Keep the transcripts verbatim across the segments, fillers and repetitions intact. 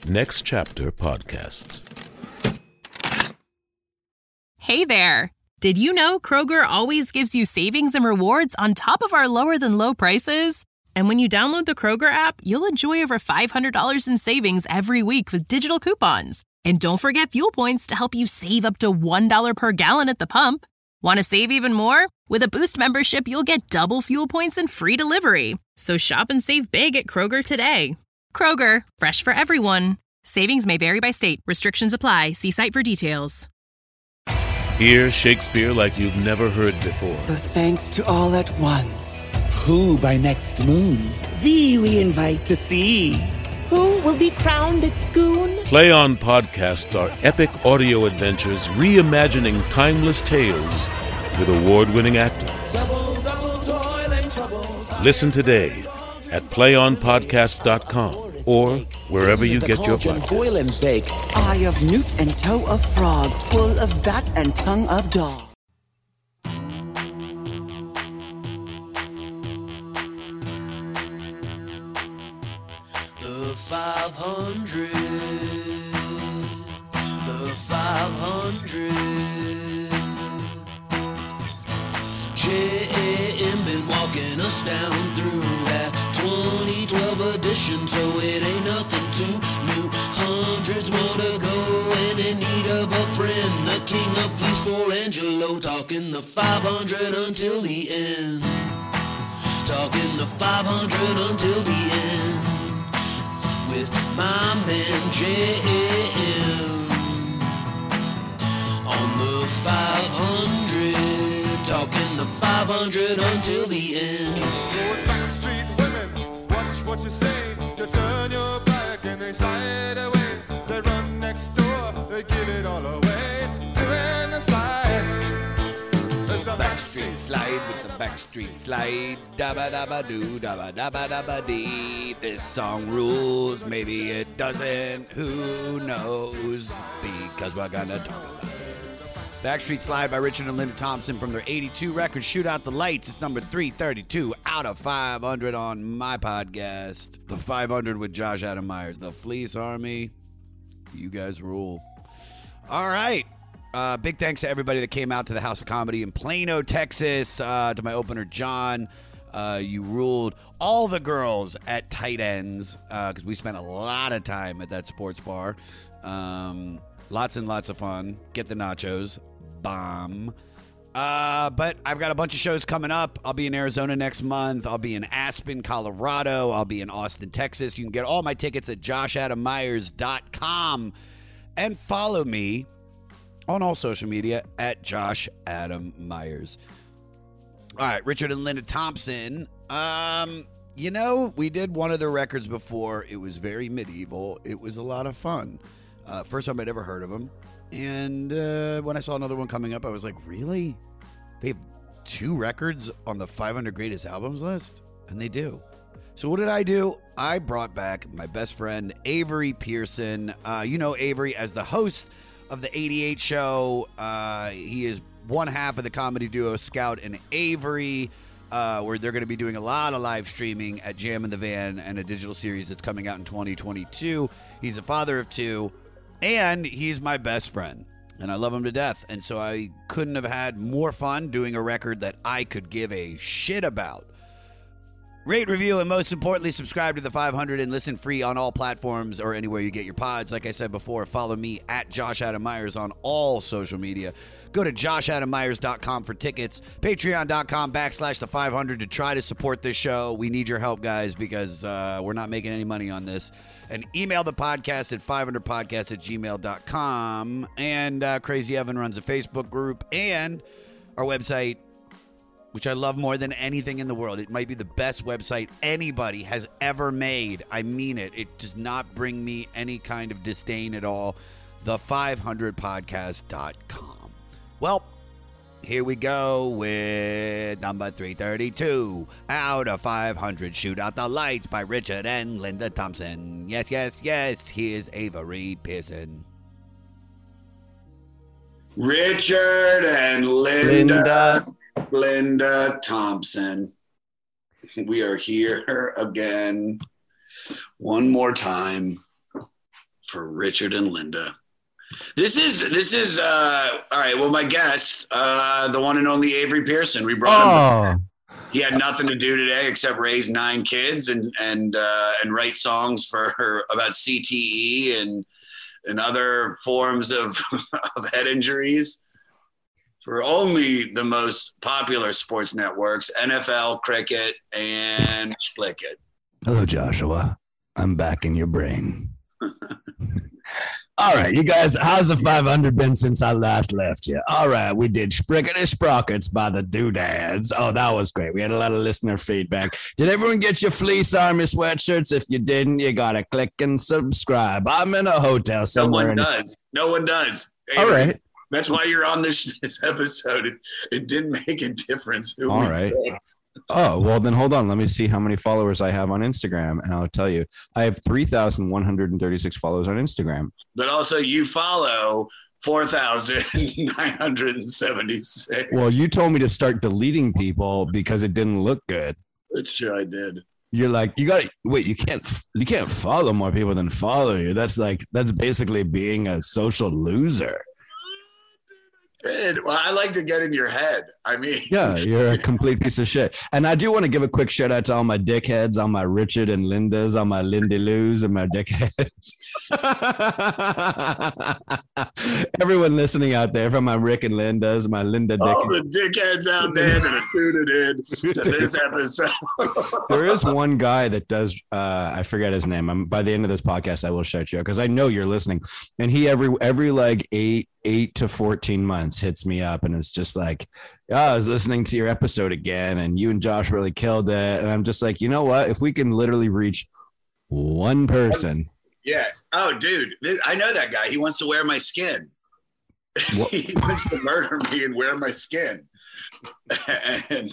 Next Chapter Podcasts. Hey there. Did you know Kroger always gives you savings and rewards on top of our lower than low prices? And when you download the Kroger app, you'll enjoy over five hundred dollars in savings every week with digital coupons. And don't forget fuel points to help you save up to one dollar per gallon at the pump. Want to save even more? With a Boost membership, you'll get double fuel points and free delivery. So shop and save big at Kroger today. Kroger, fresh for everyone. Savings may vary by state. Restrictions apply. See site for details. Hear Shakespeare like you've never heard before. The thanks to all at once. Who by next moon? Thee we invite to see. Who will be crowned at Scone? Play On Podcasts are epic audio adventures reimagining timeless tales with award-winning actors. Double, double toil and trouble. Listen today at play on podcast dot com or wherever you get your podcasts. Boil and bake. Eye of newt and toe of frog. Full of bat and tongue of dog. The five hundred. The five hundred. J A M been walking us down through that twenty twelve edition, so it ain't nothing too new. Hundreds more to go, and in need of a friend. The king of fleece for Angelo, talking the five hundred until the end. Talking the five hundred until the end. With my man J M on the five hundred, talking the five hundred until the end. Those backstreet women, watch what you say. You turn your back and they slide away. They run next door, they give it all away. Doing the slide. There's the Backstreet slide with the backstreet slide. Dabba dabba doo, dabba dabba dabba dee. This song rules, maybe it doesn't. Who knows? Because we're gonna talk about it. Backstreet Slide by Richard and Linda Thompson from their eighty-two record, Shoot Out the Lights. It's number three thirty-two out of five hundred on my podcast. The five hundred with Josh Adam Myers. The Fleece Army. You guys rule. All right. Uh, big thanks to everybody that came out to the House of Comedy in Plano, Texas. Uh, to my opener, John. Uh, you ruled. All the girls at Tight Ends, because uh, we spent a lot of time at that sports bar. Um, lots and lots of fun. Get the nachos. Bomb. Uh, but I've got a bunch of shows coming up. I'll be in Arizona next month. I'll be in Aspen, Colorado. I'll be in Austin, Texas. You can get all my tickets at josh adam myers dot com. And follow me on all social media at Josh Adam Myers. All right, Richard and Linda Thompson. Um, you know, we did one of their records before. It was very medieval. It was a lot of fun. Uh, first time I'd ever heard of them. And uh, when I saw another one coming up, I was like, really? They have two records on the five hundred greatest albums list? And they do. So what did I do? I brought back my best friend, Avery Pearson. Uh, you know Avery as the host of the eighty-eight show. Uh, he is one half of the comedy duo Scout and Avery, uh, where they're going to be doing a lot of live streaming at Jam in the Van and a digital series that's coming out in twenty twenty-two. He's a father of two, and he's my best friend, and I love him to death. And so I couldn't have had more fun doing a record that I could give a shit about. Rate, review, and most importantly, subscribe to the five hundred and listen free on all platforms or anywhere you get your pods. Like I said before, follow me at Josh Adam Myers on all social media. Go to josh adam myers dot com for tickets. Patreon.com backslash the 500 to try to support this show. We need your help, guys, because uh, we're not making any money on this. And email the podcast at five hundred podcast at gmail dot com. And uh, Crazy Evan runs a Facebook group and our website, which I love more than anything in the world. It might be the best website anybody has ever made. I mean it. It does not bring me any kind of disdain at all. the five hundred podcast dot com. Well, here we go with number three thirty-two out of five hundred. Shoot Out the Lights by Richard and Linda Thompson. Yes, yes, yes. Here's Avery Pearson. Richard and Linda. Linda. Linda Thompson. We are here again one more time for Richard and Linda. This is this is uh, all right. Well, my guest, uh, the one and only Avery Pearson. We brought Oh, him. He had nothing to do today except raise nine kids and and uh, and write songs for about C T E and and other forms of, of head injuries for only the most popular sports networks: N F L, cricket, and Split It. hello, Joshua. I'm back in your brain. All right, you guys, how's the five hundred been since I last left you? All right, we did Sprickety Sprockets by the Doodads. Oh, that was great. We had a lot of listener feedback. Did everyone get your Fleece Army sweatshirts? If you didn't, you got to click and subscribe. I'm in a hotel No somewhere. one in- does. No one does. All Avery, right. That's why you're on this, this episode. It, it didn't make a difference. Who All we right. picked. Oh, well, then hold on. Let me see how many followers I have on Instagram, and I'll tell you. I have three thousand one hundred thirty-six followers on Instagram. But also, you follow four thousand nine hundred seventy-six. Well, you told me to start deleting people because it didn't look good. That's true. I did. You're like, you got to wait. You can't. You can't follow more people than follow you. That's like that's basically being a social loser. Did. Well, I like to get in your head. I mean, Yeah, you're a complete piece of shit. And I do want to give a quick shout out to all my dickheads, all my Richard and Lindas, all my Lindy Loos and my dickheads. Everyone listening out there, from my Rick and Lindas, my Linda all dickheads. the dickheads out there that are tuning in to this episode. There is one guy that does uh I forget his name. I'm by the end of this podcast I will shout you out because I know you're listening. And he every every like eight eight to fourteen months hits me up and it's just like, oh, I was listening to your episode again and you and Josh really killed it. And I'm just like, you know what? If we can literally reach one person. Yeah. Oh, dude, this, I know that guy. He wants to wear my skin. He wants to murder me and wear my skin. And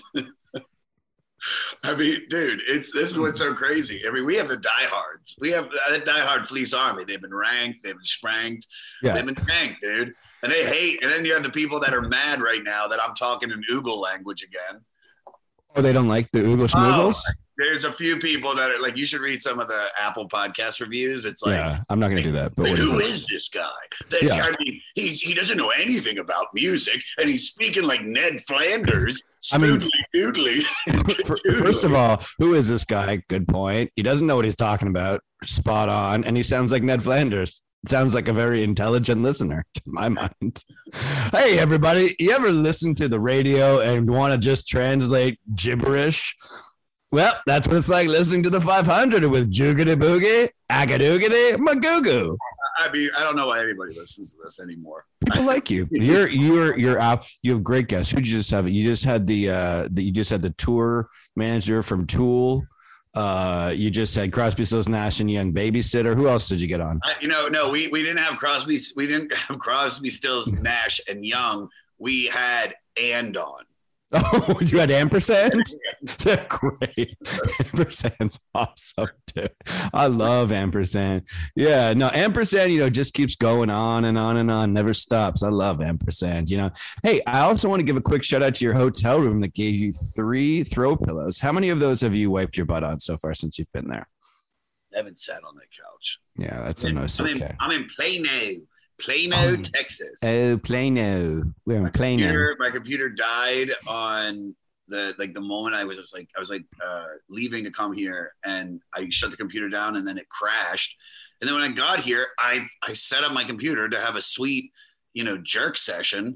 I mean, dude, it's this is what's so crazy. I mean, we have the diehards. We have the diehard Fleece Army. They've been ranked. They've been spranked. Yeah. They've been spanked, dude. And they hate. And then you have the people that are mad right now that I'm talking in Oogle language again. Oh, they don't like the Oogle Schmoogles? Oh, there's a few people that are like, you should read some of the Apple podcast reviews. It's like, yeah, I'm not going to do that. But like, what is who it? is this guy? That's, Yeah. I mean, he's, he doesn't know anything about music, and he's speaking like Ned Flanders. I mean- spoodly doodly. For- First of all, who is this guy? Good point. He doesn't know what he's talking about. Spot on. And he sounds like Ned Flanders. Sounds like a very intelligent listener to my mind. Hey, everybody. You ever listen to the radio and want to just translate gibberish? Well, that's what it's like listening to the five hundred with Joogity Boogie, Agadoogity, Magoogo. I mean, I don't know why anybody listens to this anymore. People like you. You're you're you're out. You have great guests. Who did you just have? You just had the uh the, you just had the tour manager from Tool. Uh, you just had Crosby, Stills, Nash and Young Babysitter. Who else did you get on? I, you know, no, we, we didn't have Crosby. We didn't have Crosby, Stills, Nash, and Young. We had And on. Oh, you had Ampersand? They're great. Ampersand's awesome, dude. I love Ampersand. Yeah, no, Ampersand, you know, just keeps going on and on and on, never stops. I love Ampersand, you know. Hey, I also want to give a quick shout out to your hotel room that gave you three throw pillows. How many of those have you wiped your butt on so far since you've been there? I haven't sat on that couch. Yeah, that's a I'm, nice I'm, in, okay. I'm in Plano, Plano, Oh. Texas. Oh, Plano. We're in Plano. computer, my computer died on the like the moment I was just like I was like uh, leaving to come here, and I shut the computer down, and then it crashed. And then when I got here, I I set up my computer to have a sweet, you know, jerk session,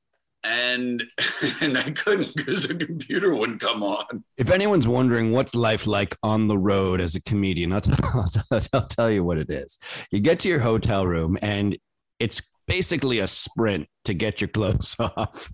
and and I couldn't because the computer wouldn't come on. If anyone's wondering what's life like on the road as a comedian, I'll, t- I'll, t- I'll tell you what it is. You get to your hotel room and it's basically a sprint to get your clothes off.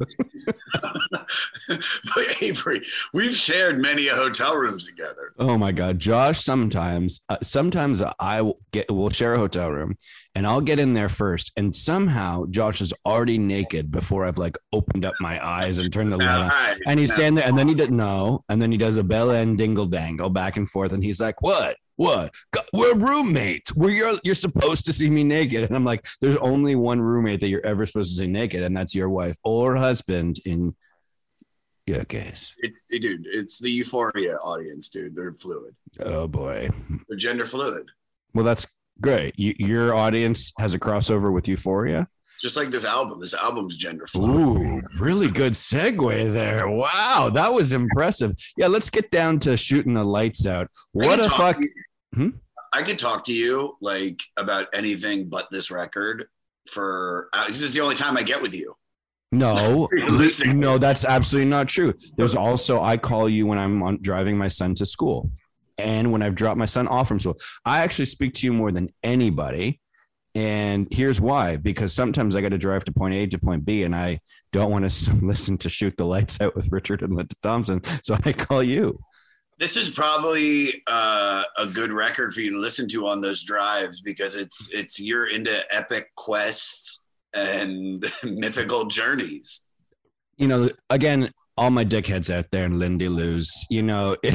But Avery, we've shared many hotel rooms together. Oh my God, Josh, sometimes, uh, sometimes I will get, we'll share a hotel room and I'll get in there first. And somehow Josh is already naked before I've like opened up my eyes and turned the light Now, on. hi. And he's Now, standing there and then he doesn't know. And then he does a bell end dingle dangle back and forth. And he's like, what? What? God, we're roommates. We're you're, you're supposed to see me naked. And I'm like, there's only one roommate that you're ever supposed to see naked. And that's your wife or husband in your case. It's, it, dude, it's the Euphoria audience, dude. They're fluid. Oh boy. They're gender fluid. Well, that's Great. You, your audience has a crossover with Euphoria? Just like this album. This album's gender fluid. Ooh, really good segue there. Wow, that was impressive. Yeah, let's get down to shooting the lights out. What a fuck. Hmm? I could talk to you like about anything but this record for uh, this is the only time I get with you. No, no, that's absolutely not true. There's also, I call you when I'm on, driving my son to school and when I've dropped my son off from school. I actually speak to you more than anybody. And here's why, because sometimes I got to drive to point A to point B and I don't want to listen to Shoot the Lights Out with Richard and Linda Thompson. So I call you. This is probably uh, a good record for you to listen to on those drives because it's it's you're into epic quests and mythical journeys. You know, again, all my dickheads out there and Lindy Lou's, you know. It,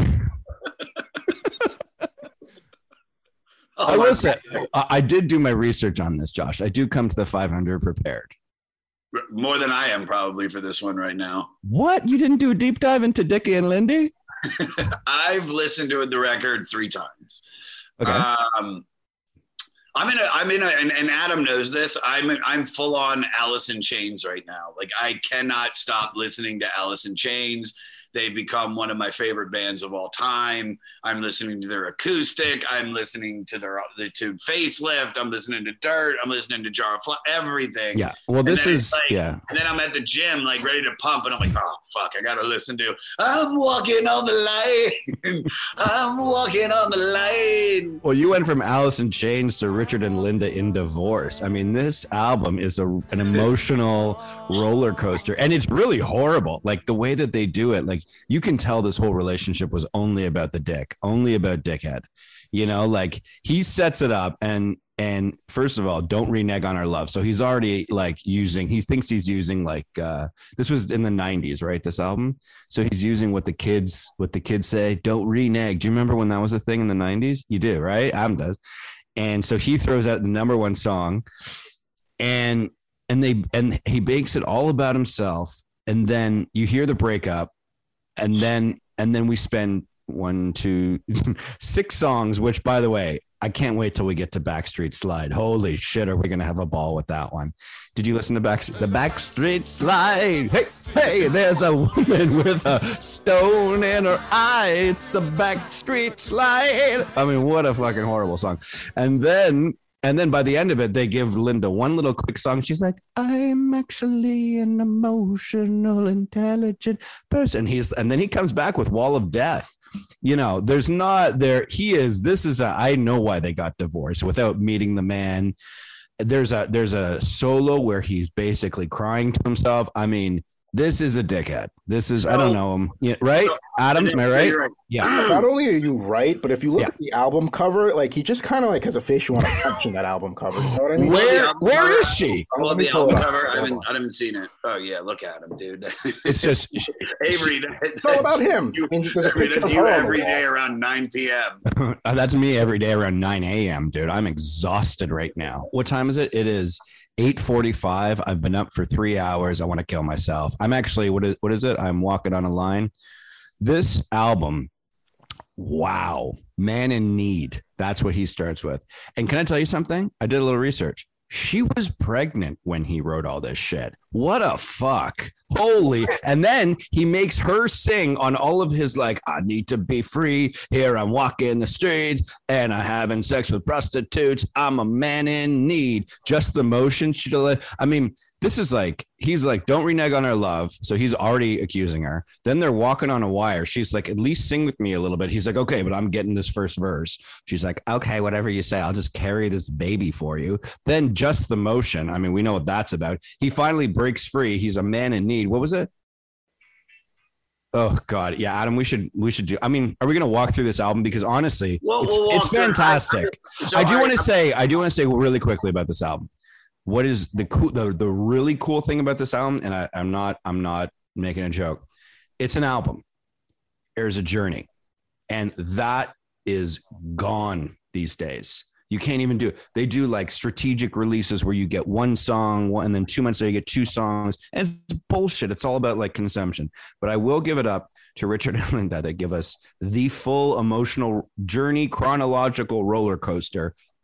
oh, I will say, I, I did do my research on this, Josh. I do come to the five hundred prepared. More than I am probably for this one right now. What? You didn't do a deep dive into Dickie and Lindy? I've listened to the record three times. Okay. Um, I'm in a, I'm in a, and, and Adam knows this. I'm, I'm full on Alice in Chains right now. Like I cannot stop listening to Alice in Chains. They've become one of my favorite bands of all time. I'm listening to their acoustic. I'm listening to their to Facelift. I'm listening to Dirt. I'm listening to Jar of Fly, everything. Yeah. Well, this is like, yeah. And then I'm at the gym, like ready to pump, and I'm like, oh fuck, I gotta listen to. I'm walking on the line. I'm walking on the line. Well, you went from Alice in Chains to Richard and Linda in Divorce. I mean, this album is a an emotional roller coaster, and it's really horrible. Like the way that they do it, like. You can tell this whole relationship was only about the dick, only about dickhead. You know, like he sets it up and and first of all, don't renege on our love. So he's already like using, he thinks he's using like uh, this was in the nineties, right? This album. So he's using what the kids what the kids say, don't renege. Do you remember when that was a thing in the nineties? You do, right? Adam does. And so he throws out the number one song and and they and he makes it all about himself. And then you hear the breakup. And then and then we spend one, two, six songs, which, by the way, I can't wait till we get to Backstreet Slide. Holy shit, are we going to have a ball with that one? Did you listen to Back, the Backstreet Slide? Hey, hey, there's a woman with a stone in her eye. It's a Backstreet Slide. I mean, what a fucking horrible song. And then... And then by the end of it, they give Linda one little quick song. She's like, I'm actually an emotional, intelligent person. He's and then he comes back with Wall of Death. You know, there's not there. He is. This is a I know why they got divorced without meeting the man. There's a there's a solo where he's basically crying to himself. I mean, this is a dickhead. This is, so, I don't know him. Yeah, right? So, Adam, am I right? right? Yeah. Not only are you right, but if you look yeah. at the album cover, like he just kind of like has a face you want to punch in that album cover. You know what I mean? Where Where cover, is she? I love the album cover. I haven't, I haven't seen it. Oh, yeah. Look at him, dude. It's just Avery. That, it's all about him. You, Avery, that's you every day around nine p.m. That's me every day around nine a.m., dude. I'm exhausted right now. What time is it? It is eight forty-five. I've been up for three hours. I want to kill myself. I'm actually, what is what is it? I'm walking on a line. This album, wow, Man in Need. That's what he starts with. And can I tell you something? I did a little research. She was pregnant when he wrote all this shit. What a fuck. Holy. And then he makes her sing on all of his, like, I need to be free. Here I'm walking the streets and I'm having sex with prostitutes. I'm a man in need. Just the motion. She, I mean, this is like, he's like, don't renege on our love. So he's already accusing her. Then they're walking on a wire. She's like, at least sing with me a little bit. He's like, okay, but I'm getting this first verse. She's like, okay, whatever you say, I'll just carry this baby for you. Then just the motion. I mean, we know what that's about. He finally breaks free. He's a man in need. What was it? Oh God. Yeah. Adam, we should, we should do, I mean, are we going to walk through this album? Because honestly, well, it's, we'll it's fantastic. I, I, I do want to say, I do want to say really quickly about this album. What is the cool, the, the really cool thing about this album? And I, I'm not, I'm not making a joke. It's an album. There's a journey, and that is gone these days. You can't even do it. They do like strategic releases where you get one song, one, and then two months later you get two songs. And it's bullshit. It's all about like consumption. But I will give it up to Richard and Linda that give us the full emotional journey, chronological roller coaster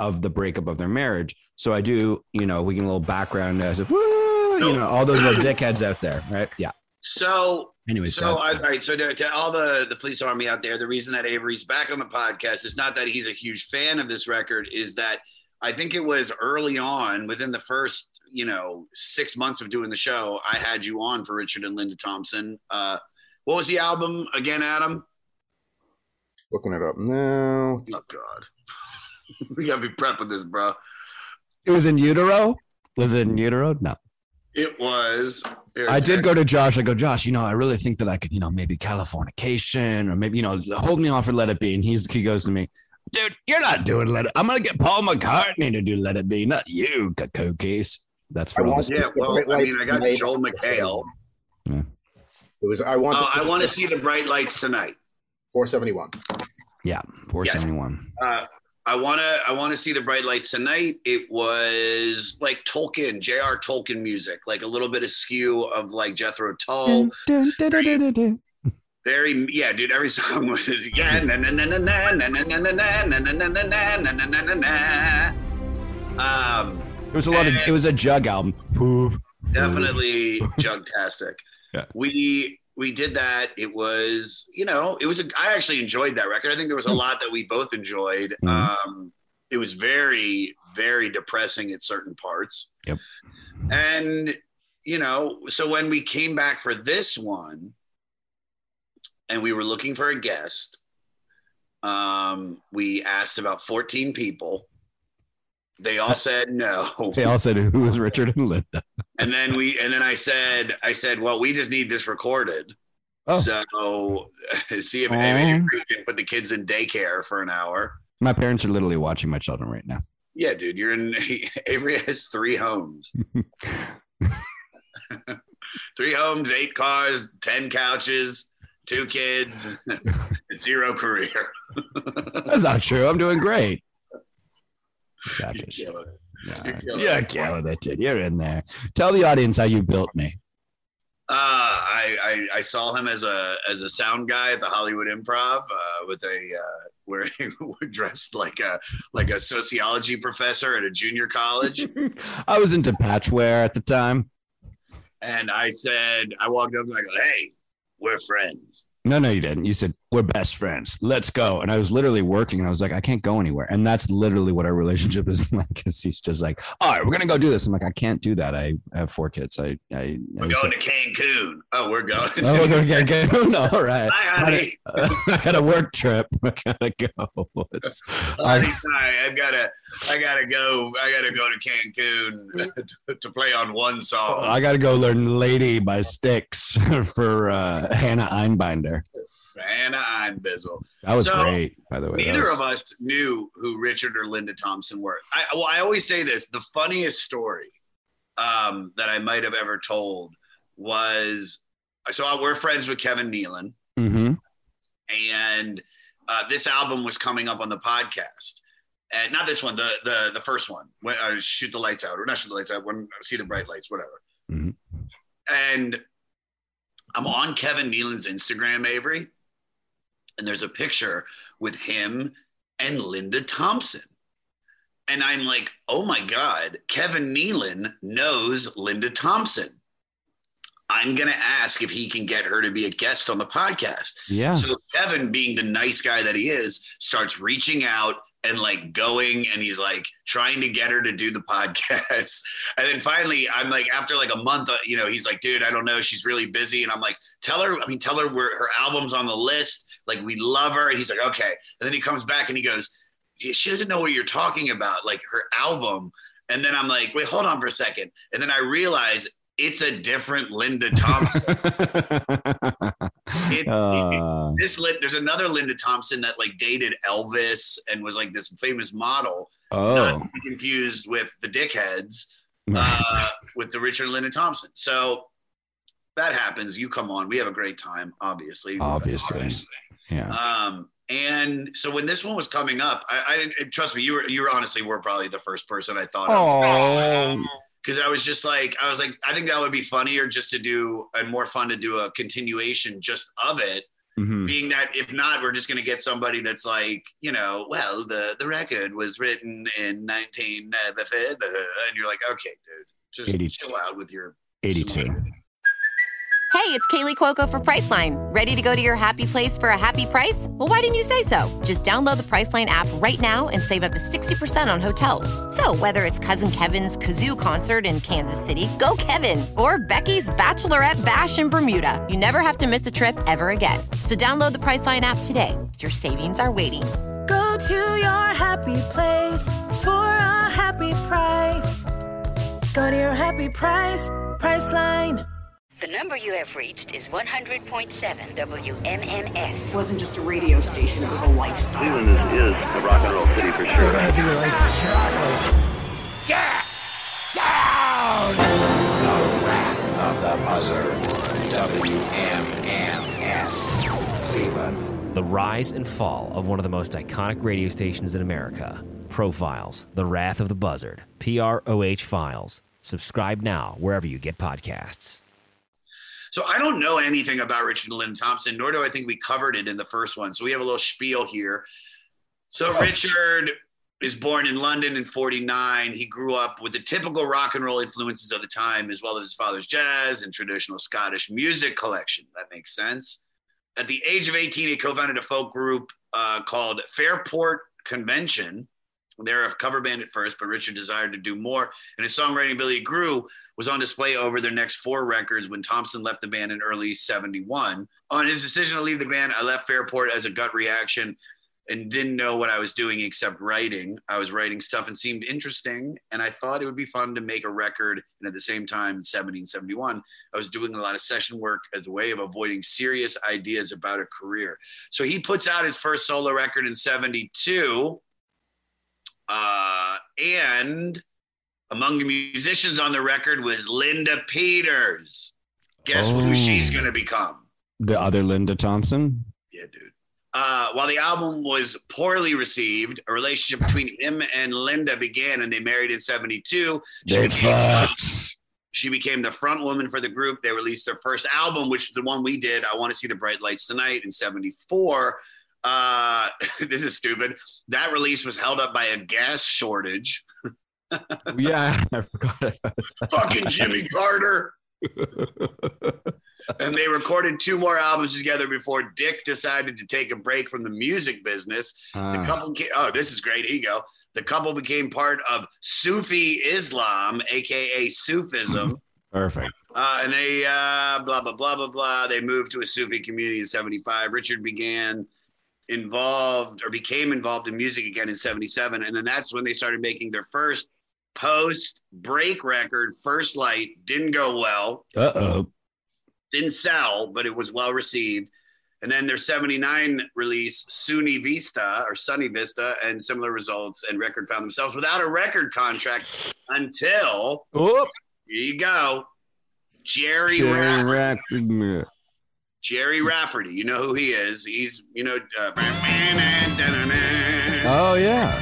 of the breakup of their marriage. So I do, you know, we get a little background as if, woo, you know, all those little dickheads out there, right? Yeah. So, anyways, so I, all right. So to, to all the the Fleece Army out there, the reason that Avery's back on the podcast is not that he's a huge fan of this record, is that I think it was early on, within the first, you know, six months of doing the show, I had you on for Richard and Linda Thompson. Uh, what was the album again, Adam? Looking it up now. Oh God, we gotta be prepping this, bro. It was in utero. Was it in utero? No. It was. I did go to Josh. I go, Josh, you know, I really think that I could, you know, maybe Californication or maybe, you know, hold me off for Let It Be. And he's he goes to me, dude, you're not doing Let It. I'm gonna get Paul McCartney to do Let It Be, not you, cookies. That's for all the yeah. Well, I mean, I got Joel McHale. Yeah. It was. I want. Uh, I want to see the bright lights tonight. four seventy-one. Yeah, four seventy-one. Yes. Uh, I want to I want to see the bright lights tonight. It was like Tolkien, J R Tolkien music, like a little bit of skew of like Jethro Tull. Dun, dun, dun, dun, dun, dun. Very, yeah, dude, every song was, yeah, na na na na na na na na na na na na na na na na na. Um, it was a lot of, it was a Jug album. Definitely Jugtastic. Yeah. We, we did that. It was, you know, it was, a, I actually enjoyed that record. I think there was a lot that we both enjoyed. Mm-hmm. Um, it was very, very depressing at certain parts. Yep. And, you know, so when we came back for this one and we were looking for a guest, um, we asked about fourteen people. They all said no. They all said, who was Richard and Linda? And then we, and then I said, I said, well, we just need this recorded. Oh. So see if maybe we can put the kids in daycare for an hour. My parents are literally watching my children right now. Yeah, dude, you're in, Avery has three homes. Three homes, eight cars, ten couches, two kids, zero career. That's not true. I'm doing great. You're killing it. No, you're killing, you're killing it, dude. You're in there. Tell the audience how you built me. Uh, I, I I saw him as a as a sound guy at the Hollywood Improv uh, with a uh, where he dressed like a like a sociology professor at a junior college. I was into patchwear at the time, and I said, I walked up and I go, "Hey, we're friends." No, no, you didn't. You said, we're best friends. Let's go. And I was literally working and I was like, I can't go anywhere. And that's literally what our relationship is like. Because he's just like, all right, we're going to go do this. I'm like, I can't do that. I have four kids. I, I, we're I going said, to Cancun. Oh, we're going. Oh, we're going to Cancun. All right. Hi, honey. I, I got a work trip. I got to go. It's, honey, sorry, I've got to, I got to go. I got to go to Cancun to play on one song. I got to go learn Lady by Styx for uh, Hannah Einbinder. Anna Einbizzle. That was so, great, by the way. Neither was... of us knew who Richard or Linda Thompson were. I, well, I always say this. The funniest story um, that I might have ever told was, so we're friends with Kevin Nealon. Mm-hmm. And uh, this album was coming up on the podcast. And not this one, the the the first one. When, uh, Shoot the Lights Out. Or not Shoot the Lights Out. When, See the Bright Lights, whatever. Mm-hmm. And I'm on Kevin Nealon's Instagram, Avery. And there's a picture with him and Linda Thompson. And I'm like, oh my God, Kevin Nealon knows Linda Thompson. I'm going to ask if he can get her to be a guest on the podcast. Yeah. So Kevin, being the nice guy that he is, starts reaching out and like going, and he's like trying to get her to do the podcast. And then finally, I'm like, after like a month, uh, you know, he's like, dude, I don't know. She's really busy. And I'm like, tell her, I mean, tell her we're, her album's on the list. Like, we love her. And he's like, okay. And then he comes back and he goes, she doesn't know what you're talking about, like her album. And then I'm like, wait, hold on for a second. And then I realize it's a different Linda Thompson. It's, uh, it, this there's another Linda Thompson that like dated Elvis and was like this famous model. Oh, not to be confused with the dickheads uh, with the Richard and Linda Thompson. So that happens. You come on. We have a great time. Obviously, obviously, obviously. yeah. Um, and so when this one was coming up, I, I didn't trust me. You were you were honestly were probably the first person I thought oh. of. Because I was just like, I was like, I think that would be funnier just to do, and more fun to do a continuation just of it. Mhm. being that if not, we're just going to get somebody that's like, you know, well, the, the record was written in nineteen, uh, and you're like, okay, dude, just eighty chill out with your eighty-two. Hey, it's Kaylee Cuoco for Priceline. Ready to go to your happy place for a happy price? Well, why didn't you say so? Just download the Priceline app right now and save up to sixty percent on hotels. So whether it's Cousin Kevin's Kazoo Concert in Kansas City, go Kevin, or Becky's Bachelorette Bash in Bermuda, you never have to miss a trip ever again. So download the Priceline app today. Your savings are waiting. Go to your happy place for a happy price. Go to your happy price, Priceline. The number you have reached is one hundred point seven W M M S. It wasn't just a radio station, it was a lifestyle. Cleveland is, is a rock and roll city for sure. We're gonna be like Chicago's. Get down! The Wrath of the Buzzard. W M M S. Cleveland. The rise and fall of one of the most iconic radio stations in America. Profiles, The Wrath of the Buzzard. P R O H Files. Subscribe now wherever you get podcasts. So I don't know anything about Richard Lynn Thompson, nor do I think we covered it in the first one. So we have a little spiel here. So Richard is born in London in forty-nine. He grew up with the typical rock and roll influences of the time, as well as his father's jazz and traditional Scottish music collection. That makes sense. At the age of eighteen, he co-founded a folk group uh, called Fairport Convention. They're a cover band at first, but Richard desired to do more, and his songwriting ability grew, was on display over their next four records when Thompson left the band in early seventy-one. On his decision to leave the band, I left Fairport as a gut reaction and didn't know what I was doing except writing. I was writing stuff and seemed interesting, and I thought it would be fun to make a record. And at the same time, in seventeen seventy-one, I was doing a lot of session work as a way of avoiding serious ideas about a career. So he puts out his first solo record in seventy-two, uh, and among the musicians on the record was Linda Peters. Guess Oh. who she's going to become? The other Linda Thompson? Yeah, dude. Uh, while the album was poorly received, a relationship between him and Linda began, and they married in seventy-two. She They became, fucked. she became the front woman for the group. They released their first album, which is the one we did, I Want to See the Bright Lights Tonight, in seventy-four. Uh, this is stupid. That release was held up by a gas shortage. Yeah, I forgot about that. Fucking Jimmy Carter. And they recorded two more albums together before Dick decided to take a break from the music business. Ah. The couple, ca- oh, this is great. Here you go. The couple became part of Sufi Islam, aka Sufism. Perfect. Uh, and they uh, blah blah blah blah blah. They moved to a Sufi community in seventy-five. Richard began involved or became involved in music again in seventy-seven, and then that's when they started making their first post-break record, First Light. Didn't go well. Uh-oh. Didn't sell, but it was well received. And then their seventy-nine release, Sunny Vista or Sunny Vista, and similar results, and record found themselves without a record contract until, oh. here you go, Jerry, Jerry Rafferty. Rack- Jerry Rafferty. You know who he is. He's, you know, uh, Oh, yeah.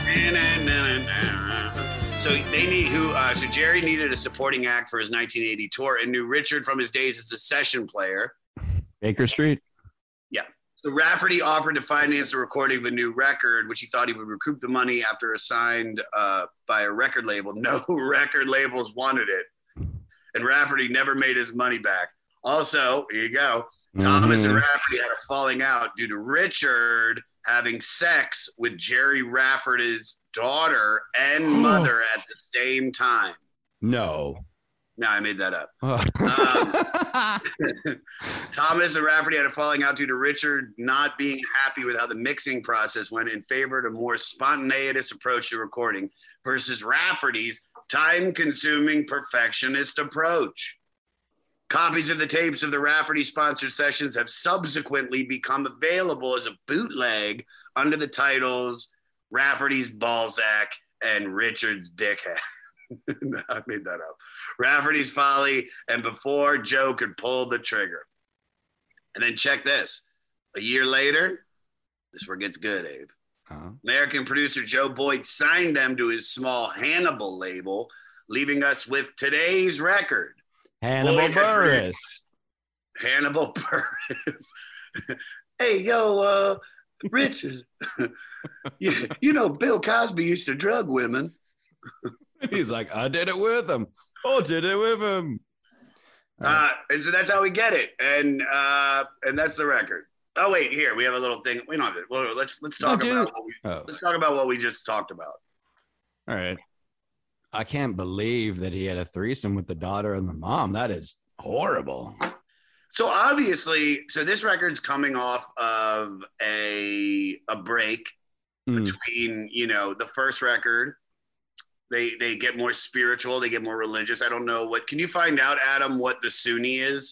So they need who? Uh, so Jerry needed a supporting act for his nineteen eighty tour and knew Richard from his days as a session player. Baker Street. Yeah. So Rafferty offered to finance the recording of a new record, which he thought he would recoup the money after assigned uh, by a record label. No record labels wanted it, and Rafferty never made his money back. Also, here you go. Thomas Mhm. and Rafferty had a falling out due to Richard having sex with Jerry Rafferty's daughter and mother at the same time. No. No, I made that up. Oh. Um, Thomas and Rafferty had a falling out due to Richard not being happy with how the mixing process went, in favor of a more spontaneous approach to recording versus Rafferty's time-consuming perfectionist approach. Copies of the tapes of the Rafferty-sponsored sessions have subsequently become available as a bootleg under the titles Rafferty's Balzac and Richard's Dickhead. No, I made that up. Rafferty's Folly and Before Joe Could Pull the Trigger. And then check this. A year later, this is where it gets good, Abe. Uh-huh. American producer Joe Boyd signed them to his small Hannibal label, leaving us with today's record. Hannibal Boyd had Burris. Hannibal Burris. hey, yo, uh, Richard, you, you know, Bill Cosby used to drug women. He's like, I did it with him. I did it with him. Uh, and so that's how we get it, and uh, and that's the record. Oh wait, here we have a little thing. We don't have it. Well, let's let's talk No, about dude. what we, Oh. let's talk about what we just talked about. All right. I can't believe that he had a threesome with the daughter and the mom. That is horrible. So obviously, so this record's coming off of a a break Mm. between, you know, the first record. They they get more spiritual, they get more religious. I don't know what. Can you find out, Adam, what the Sunni is?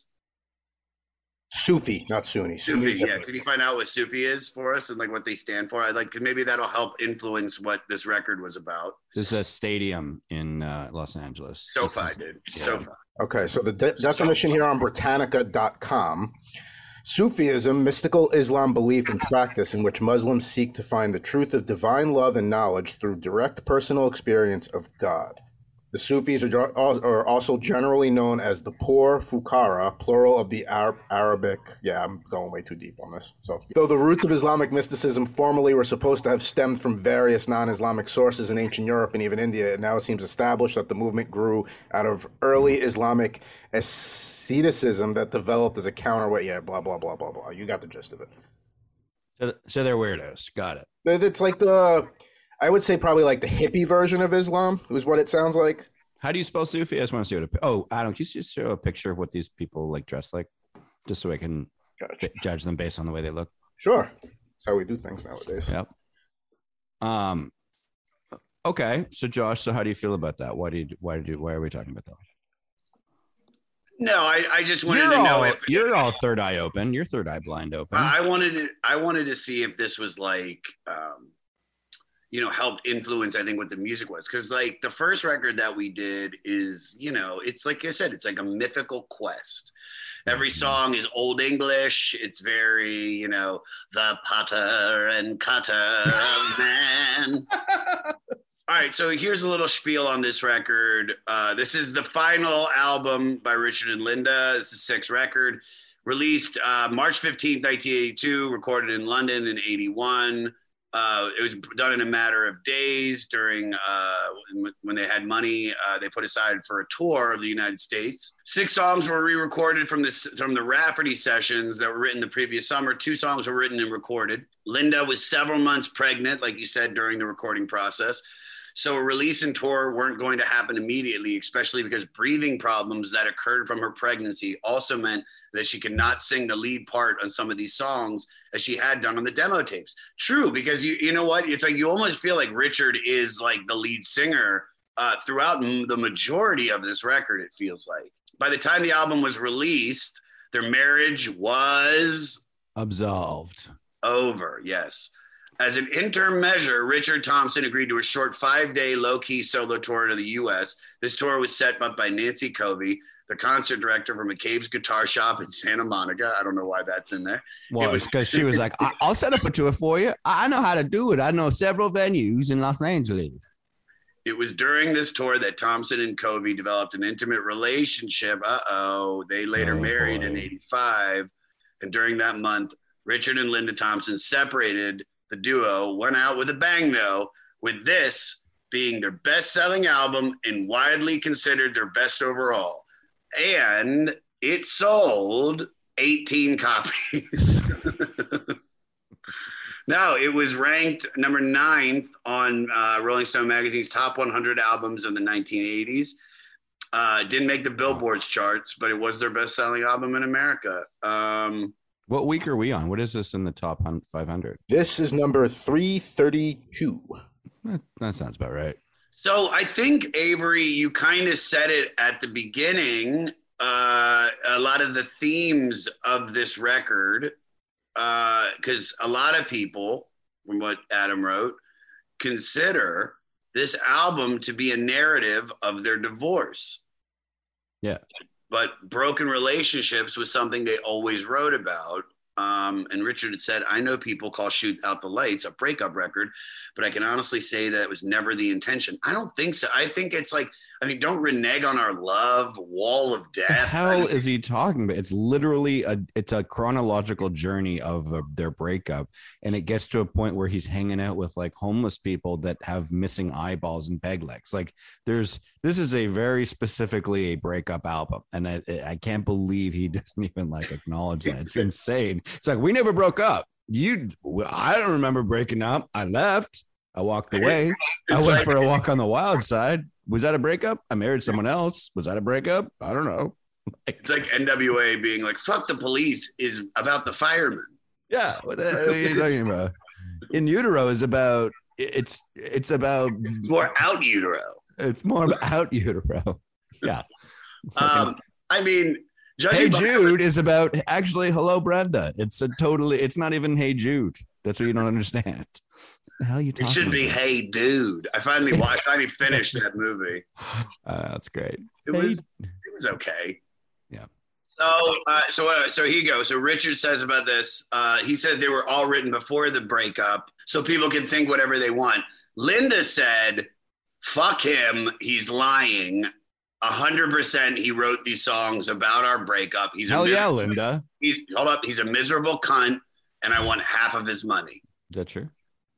Sufi, not Sunni. Sufi, Sunni's yeah. different. Can you find out what Sufi is for us and like what they stand for? I'd like maybe that'll help influence what this record was about. This is a stadium in uh, Los Angeles. SoFi, This is- dude. yeah. SoFi. Okay, so the de- definition here on Britannica dot com. Sufism, mystical Islam belief and practice in which Muslims seek to find the truth of divine love and knowledge through direct personal experience of God. The Sufis are, jo- are also generally known as the poor Fuqara, plural of the Arab- Arabic. Yeah, I'm going way too deep on this. So, though the roots of Islamic mysticism formerly were supposed to have stemmed from various non-Islamic sources in ancient Europe and even India, it now seems established that the movement grew out of early Islamic asceticism that developed as a counterweight. Yeah, blah blah blah blah blah. You got the gist of it. So, so they're weirdos. Got it. It's like the, I would say probably like the hippie version of Islam is what it sounds like. How do you spell Sufi? I just want to see what it. Oh, Adam, can you just show a picture of what these people like dress like, just so I can Gotcha. judge them based on the way they look? Sure, that's how we do things nowadays. Yep. Um. Okay, so Josh, so how do you feel about that? Why do you? Why do? Why are we talking about that? No, I, I just wanted You're to know all, if you're all third eye open. You're third eye blind open. I wanted to I wanted to see if this was like um, you know, helped influence, I think, what the music was. Because like the first record that we did is, you know, it's like I said, it's like a mythical quest. Every song is Old English. It's very, you know, the Potter and Cutter man. All right, so here's a little spiel on this record. Uh, this is the final album by Richard and Linda. This is sixth record. Released uh, March fifteenth, nineteen eighty-two, recorded in London in eighty-one. Uh, it was done in a matter of days during uh, when they had money. Uh, they put aside for a tour of the United States. Six songs were re-recorded from this from the Rafferty sessions that were written the previous summer. Two songs were written and recorded. Linda was several months pregnant, like you said, during the recording process. So a release and tour weren't going to happen immediately, especially because breathing problems that occurred from her pregnancy also meant that she could not sing the lead part on some of these songs as she had done on the demo tapes. True, because you you know what? It's like you almost feel like Richard is like the lead singer uh, throughout m- the majority of this record, it feels like. By the time the album was released, their marriage was Absolved. over, yes. As an interim measure, Richard Thompson agreed to a short five-day low-key solo tour to the U S. This tour was set up by Nancy Covey, the concert director for McCabe's Guitar Shop in Santa Monica. I don't know why that's in there. Well, It was- because she was like, I- I'll set up a tour for you. I know how to do it. I know several venues in Los Angeles. It was during this tour that Thompson and Covey developed an intimate relationship. Uh-oh. They later Oh, married in boy. eighty-five. And during that month, Richard and Linda Thompson separated. The duo went out with a bang, though, with this being their best-selling album and widely considered their best overall. And it sold eighteen copies. No, it was ranked number ninth on uh, Rolling Stone magazine's top one hundred albums of the nineteen eighties. Uh, it didn't make the Billboard's charts, but it was their best-selling album in America. Um, What week are we on? What is this in the top five hundred? This is number three thirty-two. That, that sounds about right. So I think, Avery, you kind of said it at the beginning. Uh, a lot of the themes of this record, because uh, a lot of people, from what Adam wrote, consider this album to be a narrative of their divorce. Yeah. But broken relationships was something they always wrote about. Um, and Richard had said, I know people call Shoot Out the Lights a breakup record, but I can honestly say that it was never the intention. I don't think so. I think it's like, I mean, don't renege on our love, wall of death. The hell I mean, is he talking about? It's literally a it's a chronological journey of uh, their breakup, and it gets to a point where he's hanging out with like homeless people that have missing eyeballs and peg legs. Like there's this is a very specifically a breakup album, and I I can't believe he doesn't even like acknowledge that. It's insane. It's like we never broke up. You, I don't remember breaking up. I left. I walked away. I went like, for a walk on the wild side. Was that a breakup? I married someone else. Was that a breakup? I don't know. It's like N W A being like, fuck the police is about the firemen. Yeah. What are you talking about? In Utero is about, it's, it's about it's more out utero. It's more about out utero. Yeah. Um, I mean, Hey Jude is about actually Hello Brenda. It's a totally, it's not even Hey Jude. That's what you don't understand. The hell are you talking It should be about? Hey Dude. I finally I finally finished that movie. Uh, that's great. It Hey. was it was okay. Yeah. So uh, so uh, so here you go. So Richard says about this. Uh, he says they were all written before the breakup, so people can think whatever they want. Linda said, "Fuck him. He's lying. A hundred percent. He wrote these songs about our breakup. He's Hell a yeah, miserable- Linda. He's hold up. He's a miserable cunt, and I want half of his money." Is that true?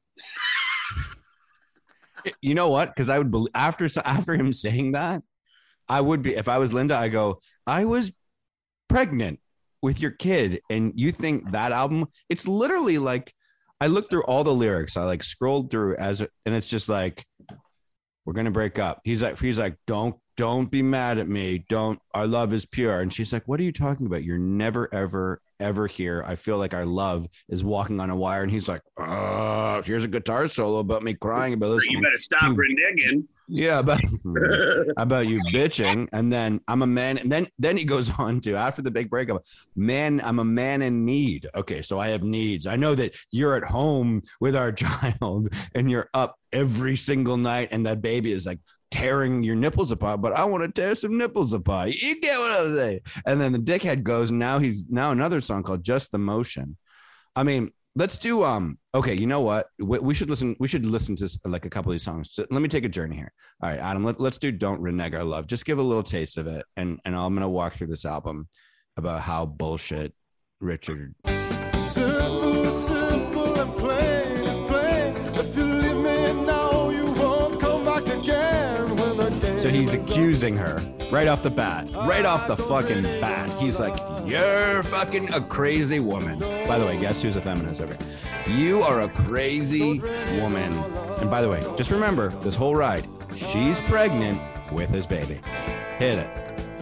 You know what? Because I would believe after after him saying that, I would be if I was Linda. I go, I was pregnant with your kid, and you think that album? It's literally like I looked through all the lyrics. I like scrolled through as, and it's just like we're gonna break up. He's like, he's like, don't don't be mad at me. Don't. Our love is pure. And she's like, what are you talking about? You're never ever ever here. I feel like our love is walking on a wire. And he's like, oh, here's a guitar solo about me crying about this. You better stop reneging. Yeah, about about you bitching, and then I'm a man, and then then he goes on to after the big breakup, man, I'm a man in need. Okay, so I have needs. I know that you're at home with our child, and you're up every single night, and that baby is like tearing your nipples apart. But I want to tear some nipples apart. You get what I'm saying? And then the dickhead goes, and now he's now another song called Just the Motion. I mean. Let's do um okay, you know what? We, we should listen we should listen to like a couple of these songs. So let me take a journey here. All right, Adam, let, let's do Don't Renege Our Love. Just give a little taste of it, and and I'm going to walk through this album about how bullshit Richard. Simple, simple and plain is plain. If you leave me now, you won't come back again when the game So he's is accusing her right off the bat. Right off the fucking bat. He's like, "You're fucking a crazy woman." By the way, guess who's a feminist over here? You are a crazy woman. And by the way, just remember this whole ride, she's pregnant with his baby. Hit it.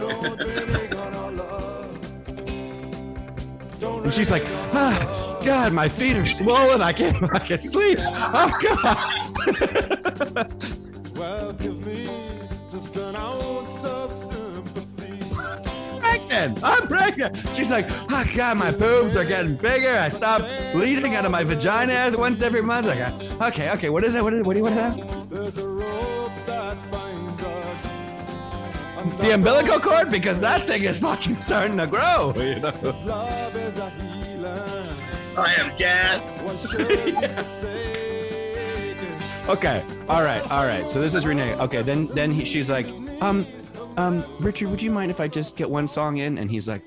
And she's like, ah, God, my feet are swollen. I can't, I can't sleep. Oh, God. well, give me just an ounce of sympathy. Pregnant. I'm pregnant. She's like, oh, God, my boobs are getting bigger. I stop bleeding out of my vagina once every month. Like, okay, okay, what is it? What is it? What do you want to have? There's a rope that binds us. The umbilical cord, because that thing is fucking starting to grow. You know? Love is a healer. I have gas. Okay. All right. All right. So this is Renee. Okay. Then then he, she's like, um, um, Richard, would you mind if I just get one song in? And he's like,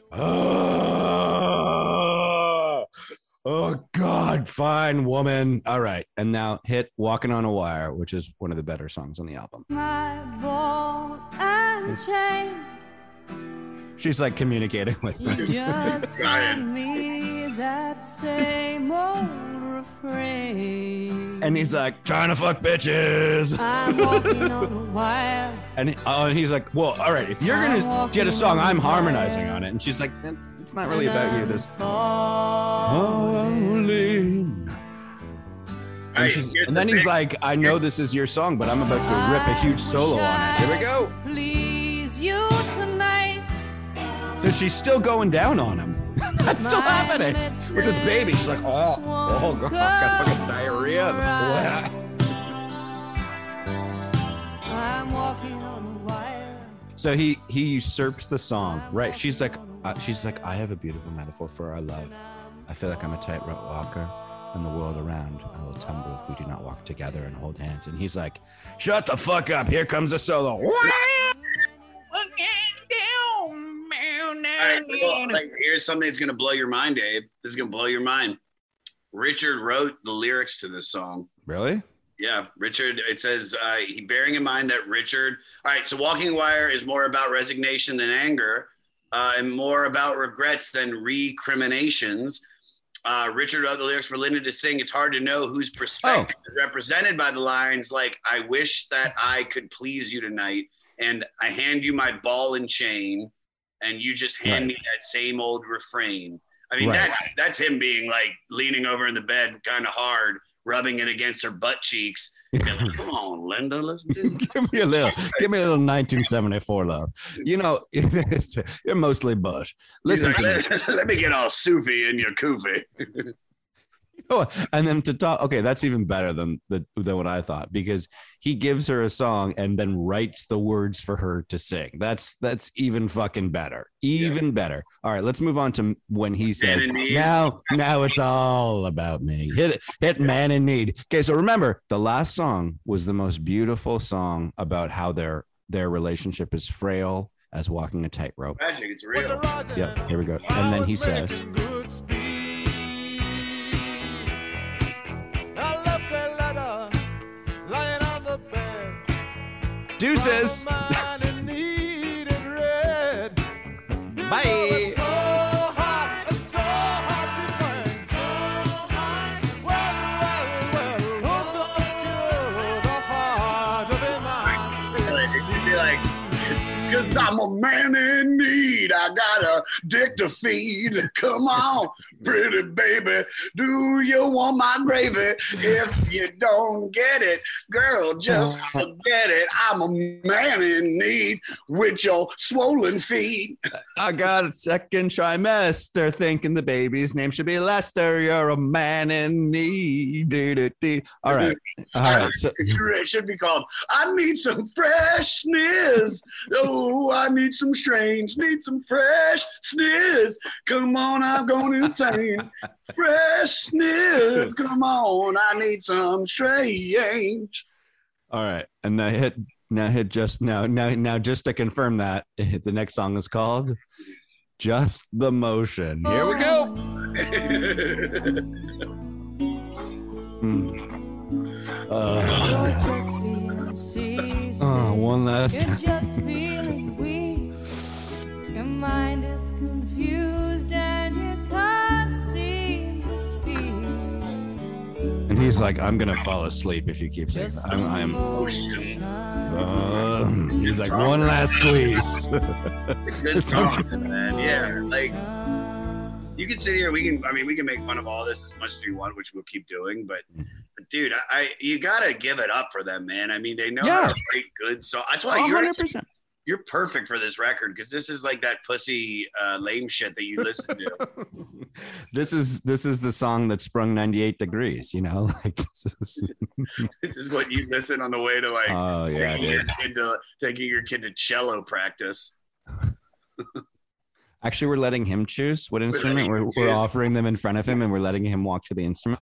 oh, oh God, fine, woman. All right. And now hit Walking on a Wire, which is one of the better songs on the album. My ball and chain. She's like communicating with me. You just hand me that same old refrain. And he's like, trying to fuck bitches. I'm walking on a wire. And, uh, and he's like, well, all right, if you're going to get a song, I'm harmonizing on it. And she's like, it's not really about you. This. Falling. And, she's, and then he's like, I know this is your song, but I'm about to rip a huge solo on it. Here we go. Please you tonight. So she's still going down on him. That's still happening with this baby. She's like, oh, oh God, got fucking diarrhea. I'm walking on a wire. So he he usurps the song, right? She's like, uh, she's like, I have a beautiful metaphor for our love. I feel like I'm a tightrope walker. and the world around. I will tumble if we do not walk together and hold hands. And he's like, shut the fuck up. Here comes a solo. All right, well, like, here's something that's going to blow your mind, Dave. This is going to blow your mind. Richard wrote the lyrics to this song. Really? Yeah, Richard, it says, uh, he bearing in mind that Richard, all right, so Walking Wire is more about resignation than anger, uh, and more about regrets than recriminations. Uh, Richard wrote the lyrics for Linda to sing. It's hard to know whose perspective oh. is represented by the lines like, I wish that I could please you tonight, and I hand you my ball and chain, and you just hand right. me that same old refrain. I mean, right. that's, that's him being like leaning over in the bed kind of hard, rubbing it against her butt cheeks. Like, come on, Linda, let's do this. give me a little, give me a little nineteen seventy-four love. You know, it's, you're mostly Bush. Listen like, to let, me. Let me get all soupy in your kufi. Oh, and then to talk, okay, that's even better than the than what I thought, because he gives her a song and then writes the words for her to sing. That's that's even fucking better, even yeah. better. All right, let's move on to when he says, "Now, now it's all about me." Hit it, hit Man in Need. Okay, so remember, the last song was the most beautiful song about how their their relationship is frail as walking a tightrope. Magic, it's real. Yeah, here we go. And then he says. Deuces. Bye. Cause I'm a man in need. I got a dick to feed. Come on, pretty baby. Do you want my gravy? If you don't get it, girl, just forget it. I'm a man in need with your swollen feet. I got a second trimester thinking the baby's name should be Lester. You're a man in need. Do-do-do. All right. All right. So it should be called I Need Some Freshness. Oh, I need some strange, need some freshness. Come on, I'm going insane. Freshness. Come on, I need some strange. All right. And now hit now hit just now now now just to confirm that the next song is called Just the Motion. Here we go. mm. uh, oh, one last time. Your mind is confused and you can't seem to speak. And he's like, I'm gonna fall asleep if you keep saying that. I'm, I'm uh, he's like, one last squeeze. Good song, man. Yeah, like you can sit here. We can. I mean, we can make fun of all this as much as we want, which we'll keep doing. But, but dude, I, I you gotta give it up for them, man. I mean, they know yeah. how to write good songs. That's why one you're. hundred percent. You're perfect for this record because this is like that pussy uh, lame shit that you listen to. This is this is the song that sprung ninety-eight degrees. You know, like this is, this is what you listen on the way to like oh yeah, taking, your dude. kid to, taking your kid to cello practice. Actually, we're letting him choose what instrument. We're, we're offering them in front of him, and we're letting him walk to the instrument.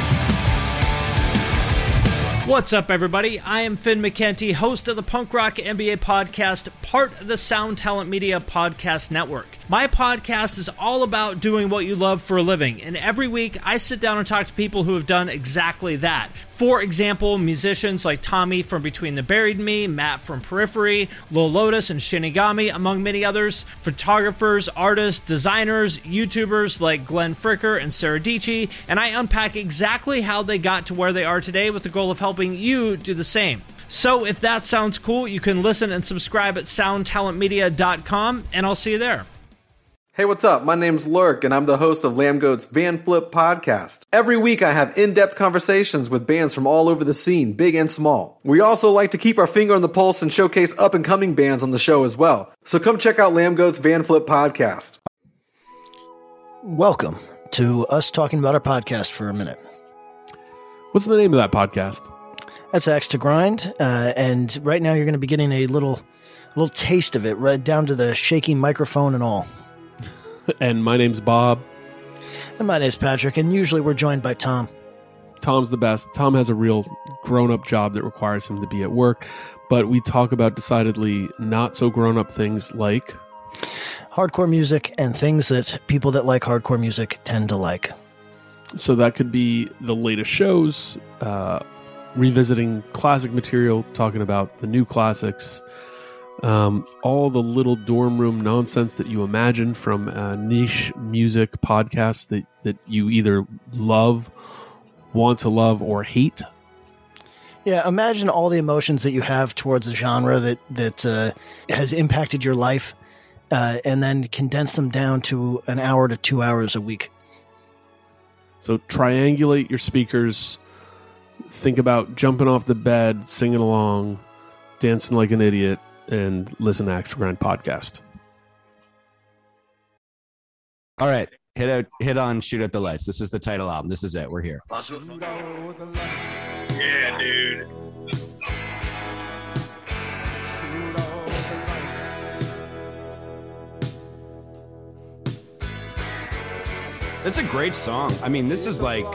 What's up, everybody? I am Finn McKenty, host of the Punk Rock N B A podcast, part of the Sound Talent Media Podcast Network. My podcast is all about doing what you love for a living, and every week I sit down and talk to people who have done exactly that. For example, musicians like Tommy from Between the Buried and Me, Matt from Periphery, Lil Lotus and Shinigami, among many others, photographers, artists, designers, YouTubers like Glenn Fricker and Sarah Dici, and I unpack exactly how they got to where they are today with the goal of helping you do the same. So if that sounds cool, you can listen and subscribe at sound talent media dot com, and I'll see you there. Hey, what's up? My name's Lurk, and I'm the host of Lambgoat's Van Flip podcast. Every week, I have in-depth conversations with bands from all over the scene, big and small. We also like to keep our finger on the pulse and showcase up-and-coming bands on the show as well. So come check out Lambgoat's Van Flip podcast. Welcome to us talking about our podcast for a minute. What's the name of that podcast? That's Axe to Grind, uh, and right now you're going to be getting a little, little taste of it, right down to the shaky microphone and all. And my name's Bob. And my name's Patrick, and usually we're joined by Tom. Tom's the best. Tom has a real grown-up job that requires him to be at work, but we talk about decidedly not so grown-up things like hardcore music and things that people that like hardcore music tend to like. So that could be the latest shows, uh, revisiting classic material, talking about the new classics, um, all the little dorm room nonsense that you imagine from a niche music podcast that, that you either love, want to love, or hate. Yeah, imagine all the emotions that you have towards a genre that, that uh, has impacted your life, uh, and then condense them down to an hour to two hours a week. So triangulate your speakers, think about jumping off the bed, singing along, dancing like an idiot, and listen to Axe to Grind podcast. All right, hit out, hit on, shoot out the lights. This is the title album. This is it. We're here. Yeah, dude. It's a great song. I mean, this is like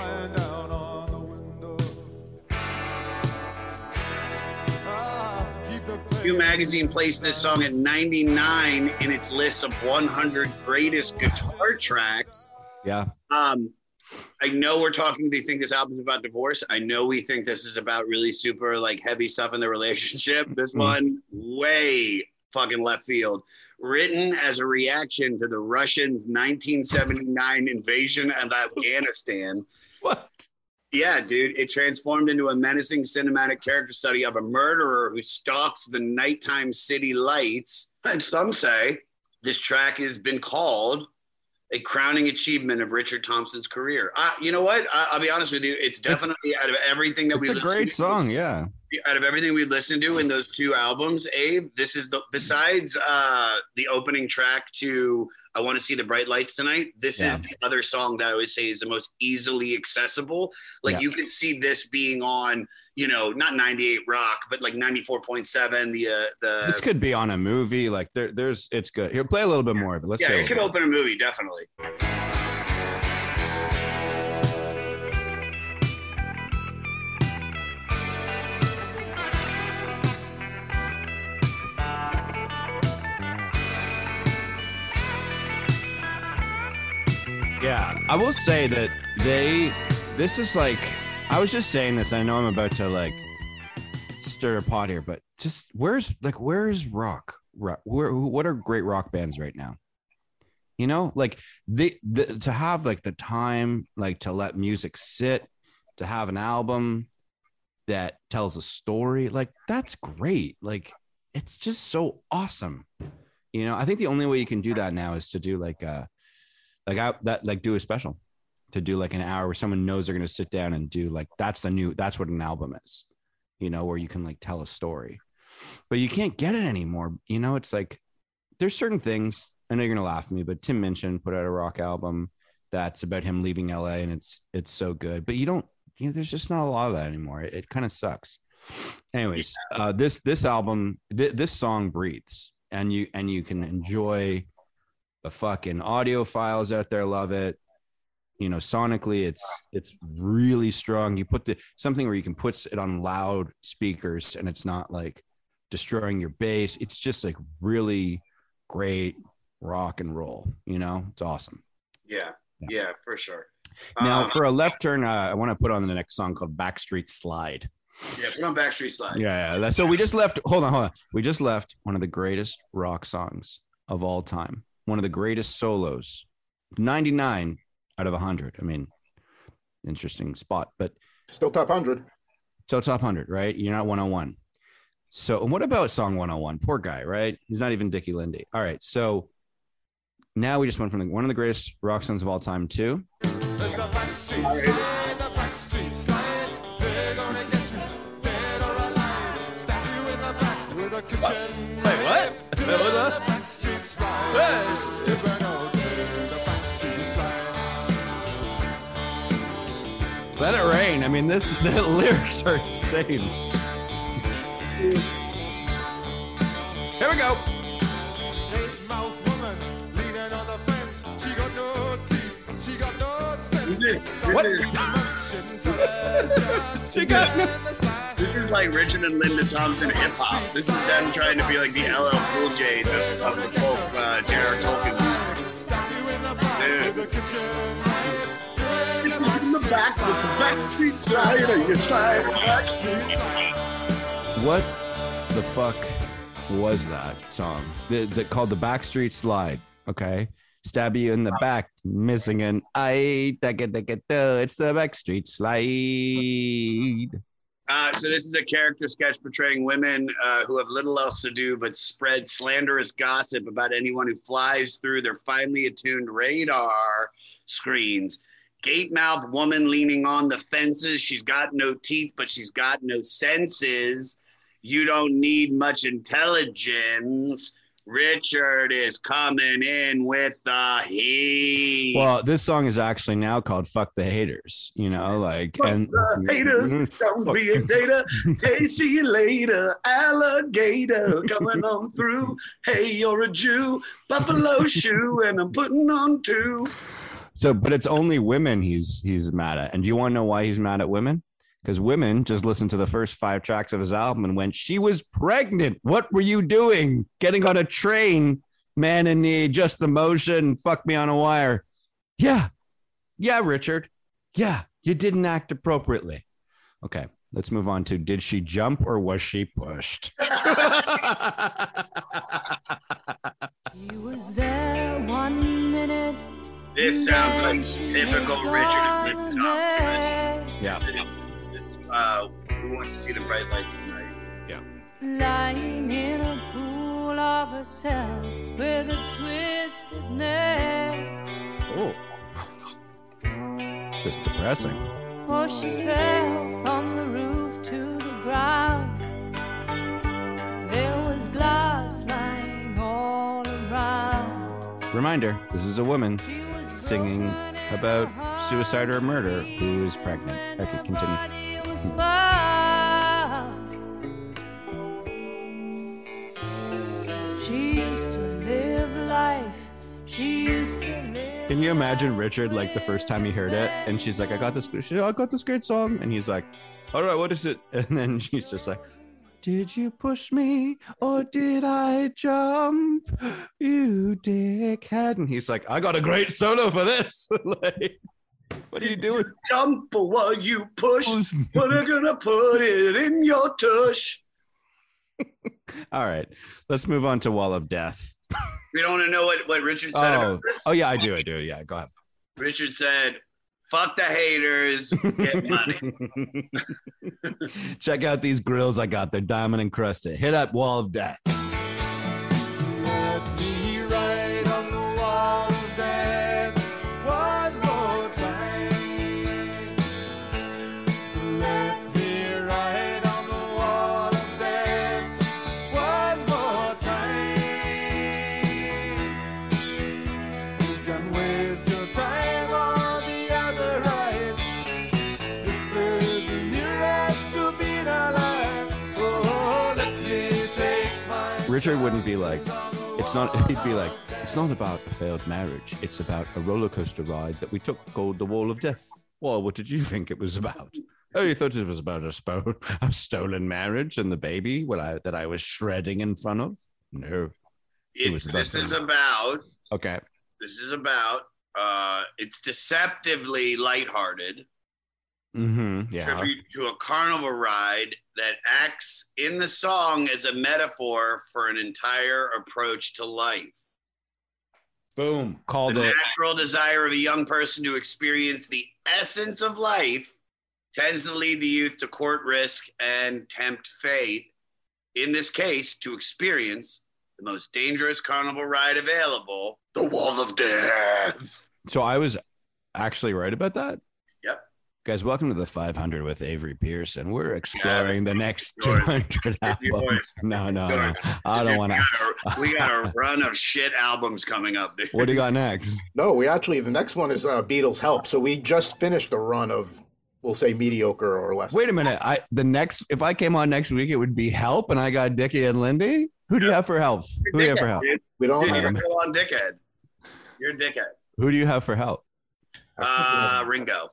Q Magazine placed this song at ninety-nine in its list of one hundred greatest guitar tracks. Yeah. Um, I know we're talking, they think this album's about divorce. I know we think this is about really super like heavy stuff in the relationship. This mm. one, way fucking left field. Written as a reaction to the Russians' nineteen seventy-nine invasion of Afghanistan. What? Yeah, dude. It transformed into a menacing cinematic character study of a murderer who stalks the nighttime city lights. And some say this track has been called a crowning achievement of Richard Thompson's career. Uh, you know what? I, I'll be honest with you. It's definitely it's, out of everything that we listen to. It's a great song, yeah. Out of everything we listened to in those two albums, Abe, this is the, besides uh, the opening track to I Want to See the Bright Lights Tonight, this yeah. is the other song that I would say is the most easily accessible. Like yeah. you could see this being on, you know, not ninety-eight Rock, but like ninety-four point seven. The uh, the This could be on a movie. Like there, there's, it's good. Here, play a little bit more of it. Let's yeah, it could more. open a movie, definitely. Yeah, I will say that they, this is like, I was just saying this. I know I'm about to like stir a pot here, but just where's like, where's rock? rock where, what are great rock bands right now? You know, like they, the, to have like the time, like to let music sit, to have an album that tells a story, like that's great. Like it's just so awesome. You know, I think the only way you can do that now is to do like a, Like I, that, like do a special, to do like an hour where someone knows they're going to sit down and do like, that's the new, that's what an album is, you know, where you can like tell a story, but you can't get it anymore. You know, it's like, there's certain things, I know you're going to laugh at me, but Tim Minchin put out a rock album that's about him leaving L A and it's, it's so good, but you don't, you know, there's just not a lot of that anymore. It, it kind of sucks. Anyways, uh, this, this album, th- this song breathes and you, and you can enjoy the fucking audio files out there. Love it. You know, sonically it's it's really strong. You put the something where you can put it on loud speakers and it's not like destroying your bass. It's just like really great rock and roll, you know. It's awesome. Yeah, yeah, yeah for sure. Now um, for a left turn, uh, I want to put on the next song called Backstreet Slide. Yeah, put on Backstreet Slide. Yeah, yeah. So we just left hold on, hold on. We just left one of the greatest rock songs of all time. One of the greatest solos, ninety-nine out of one hundred. I mean, interesting spot, but still top one hundred. Still top one hundred, right? You're not one oh one. So, and what about song one oh one? Poor guy, right? He's not even Dickie Lindy. All right, so now we just went from the, one of the greatest rock songs of all time to. There's the Backstreet Slide, the Backstreet Slide. They're gonna get you dead or alive. Stab you in the back with a kitchen. Wait, what? Do the Backstreet Slide. Hey. You're gonna do the Backstreet Slide. Let it rain. I mean, this the lyrics are insane. Here we go. Eight-mouthed woman leaning on the fence. She got no teeth. She got no This is, this What? is, She got me. this is like Richard and Linda Thompson hip hop. This is them trying to be like the L L Cool J's of, of the folk uh, J R R Tolkien music. Dude. In the back with the back street slider, you slide back. What the fuck was that song? The, the, called the Backstreet Slide. Okay. Stab you in the back, missing an eye. It's the Backstreet Slide. Uh, so this is a character sketch portraying women uh, who have little else to do but spread slanderous gossip about anyone who flies through their finely attuned radar screens. Gate-mouthed woman leaning on the fences. She's got no teeth, but she's got no senses. You don't need much intelligence. Richard is coming in with the heat. Well, this song is actually now called "Fuck the Haters." You know, like Fuck and the haters, don't be a data. Hey, see you later, alligator coming on through. Hey, you're a Jew, buffalo shoe, and I'm putting on two. So, but it's only women he's he's mad at. And do you want to know why he's mad at women? Because women just listened to the first five tracks of his album and went, "She was pregnant. What were you doing? Getting on a train, man in need, just the motion, fuck me on a wire." Yeah. Yeah, Richard. Yeah, you didn't act appropriately. Okay, let's move on to Did She Jump or Was She Pushed? He was there one minute. This sounds like typical Richard and Linda Thompson, right? Yeah. This, this, uh, Who Wants to See the Bright Lights Tonight? Yeah. Lying in a pool of herself with a twisted neck. Oh. Just depressing. Oh, she fell from the roof to the ground. There was glass lying all around. Reminder, this is a woman singing about suicide or murder who is pregnant. Okay, continue. She used to live life. She used to live. Can you imagine Richard like the first time he heard it and she's like, I got this she's like, I got this great song, and he's like, all right, what is it? And then she's just like, did you push me or did I jump, you dickhead? And he's like, I got a great solo for this. Like, what are you doing? Jump or what you push? But I'm gonna put it in your tush. All right, let's move on to Wall of Death. We don't want to know what, what Richard said Oh, about this. oh yeah, I do, I do. Yeah, go ahead. Richard said, fuck the haters, get money. Check out these grills I got. They're diamond encrusted. Hit up Wall of Death. Let me ride on the wall of death one more time. Let me ride on the wall of death one more time. You can waste your time on the other rides. This is the nearest to being alive. Oh, let me take my Richard wouldn't be like, it's not, he'd be like, it's not about a failed marriage. It's about a roller coaster ride that we took called the Wall of Death. Well, what did you think it was about? Oh, you thought it was about a, spo- a stolen marriage and the baby well, I, that I was shredding in front of? No. It was It's, about this is the- about, Okay. this is about, uh, it's deceptively lighthearted. Mm-hmm. Yeah. Tribute to a carnival ride that acts in the song as a metaphor for an entire approach to life. Boom. Called The it. natural desire of a young person to experience the essence of life tends to lead the youth to court risk and tempt fate. In this case, to experience the most dangerous carnival ride available, the Wall of Death. So I was actually right about that. Yep. Guys, welcome to the five hundred with Avery Pearson. We're exploring the next two hundred It's yours. albums. No, no, no. yours. I don't want to. We got a run of shit albums coming up, dude. What do you got next? No, we actually, the next one is uh, Beatles Help. So we just finished a run of, we'll say, mediocre or less. Wait a minute. I the next if I came on next week, it would be Help, and I got Dickie and Lindy. Who do you have for Help? Who do you have for Help? Dude. We don't Dude, you're have a full-on dickhead. You're a dickhead. Who do you have for Help? Uh, Ringo.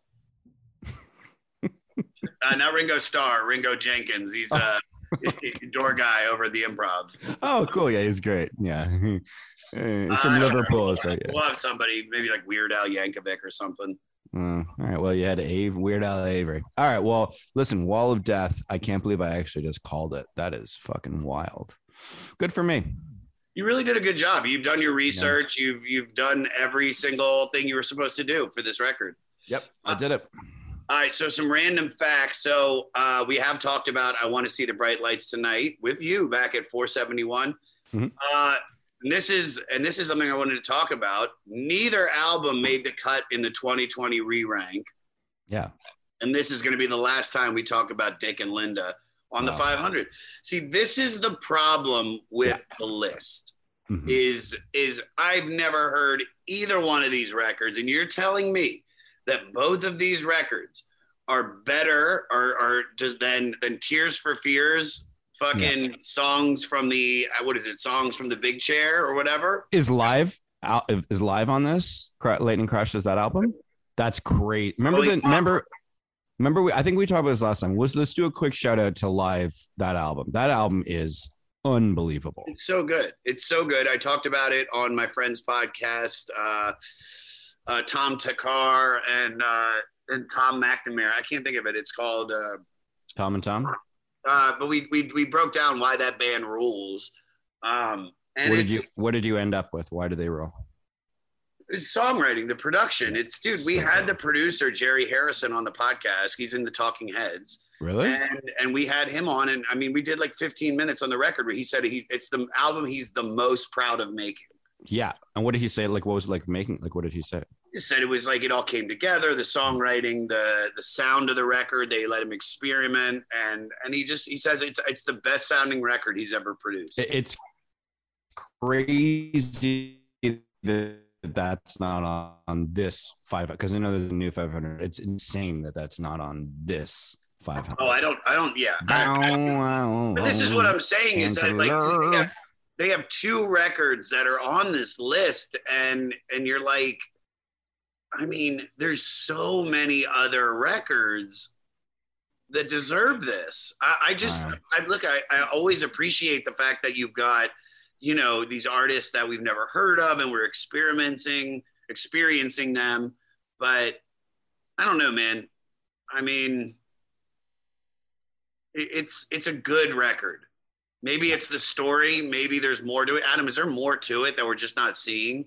uh, not Ringo Starr, Ringo Jenkins. He's a door guy over at the Improv. Oh, cool. Yeah, he's great. Yeah. He's from Uh, Liverpool. So, yeah. We'll have somebody, maybe like Weird Al Yankovic or something. Mm, all right. Well, you had Ave, Weird Al Avery. All right. Well, listen, Wall of Death. I can't believe I actually just called it. That is fucking wild. Good for me. You really did a good job. You've done your research. Yeah. You've you've done every single thing you were supposed to do for this record. Yep, I did it. All right. So some random facts. So uh, we have talked about I Want to See the Bright Lights Tonight with you back at four seventy-one. Mm-hmm. Uh, and this is and this is something I wanted to talk about. Neither album made the cut in the twenty twenty re-rank. Yeah. And this is going to be the last time we talk about Dick and Linda on the Wow. five hundred. See, this is the problem with the list. Mhm. Is is I've never heard either one of these records, and you're telling me that both of these records are better or, or than than Tears for Fears, fucking songs from the uh, what is it? Songs from the Big Chair or whatever. Is live out? Is live on this? Cra- Lightning Crash is that album? That's great. Remember Holy the fuck. remember. Remember, we, I think we talked about this last time. Was let's do a quick shout out to Live, that album. That album is unbelievable. It's so good. It's so good. I talked about it on my friend's podcast, uh, uh, Tom Takar and uh, and Tom McNamara. I can't think of it. It's called. Uh, Tom and Tom. uh, but we, we we broke down why that band rules. Um, and What did it's- you What did you end up with? Why did they roll? It's songwriting, the production. It's dude. We had the producer Jerry Harrison on the podcast. He's in the Talking Heads. Really? And and we had him on, and I mean, we did like fifteen minutes on the record where he said he it's the album he's the most proud of making. Yeah. And what did he say? Like, what was it like making? Like, what did he say? He said it was like it all came together, the songwriting, the the sound of the record. They let him experiment, and and he just he says it's it's the best sounding record he's ever produced. It- It's crazy that that's not on, on this five because I know there's a new five hundred. It's insane that that's not on this five hundred. Oh, I don't, I don't, yeah. I- But this is what I'm saying is that like they have, they have two records that are on this list, and and you're like, I mean, there's so many other records that deserve this. I, I just, I look, I, I always appreciate the fact that you've got, you know, these artists that we've never heard of, and we're experimenting, experiencing them. But I don't know, man. I mean, it, it's it's a good record. Maybe it's the story. Maybe there's more to it. Adam, is there more to it that we're just not seeing?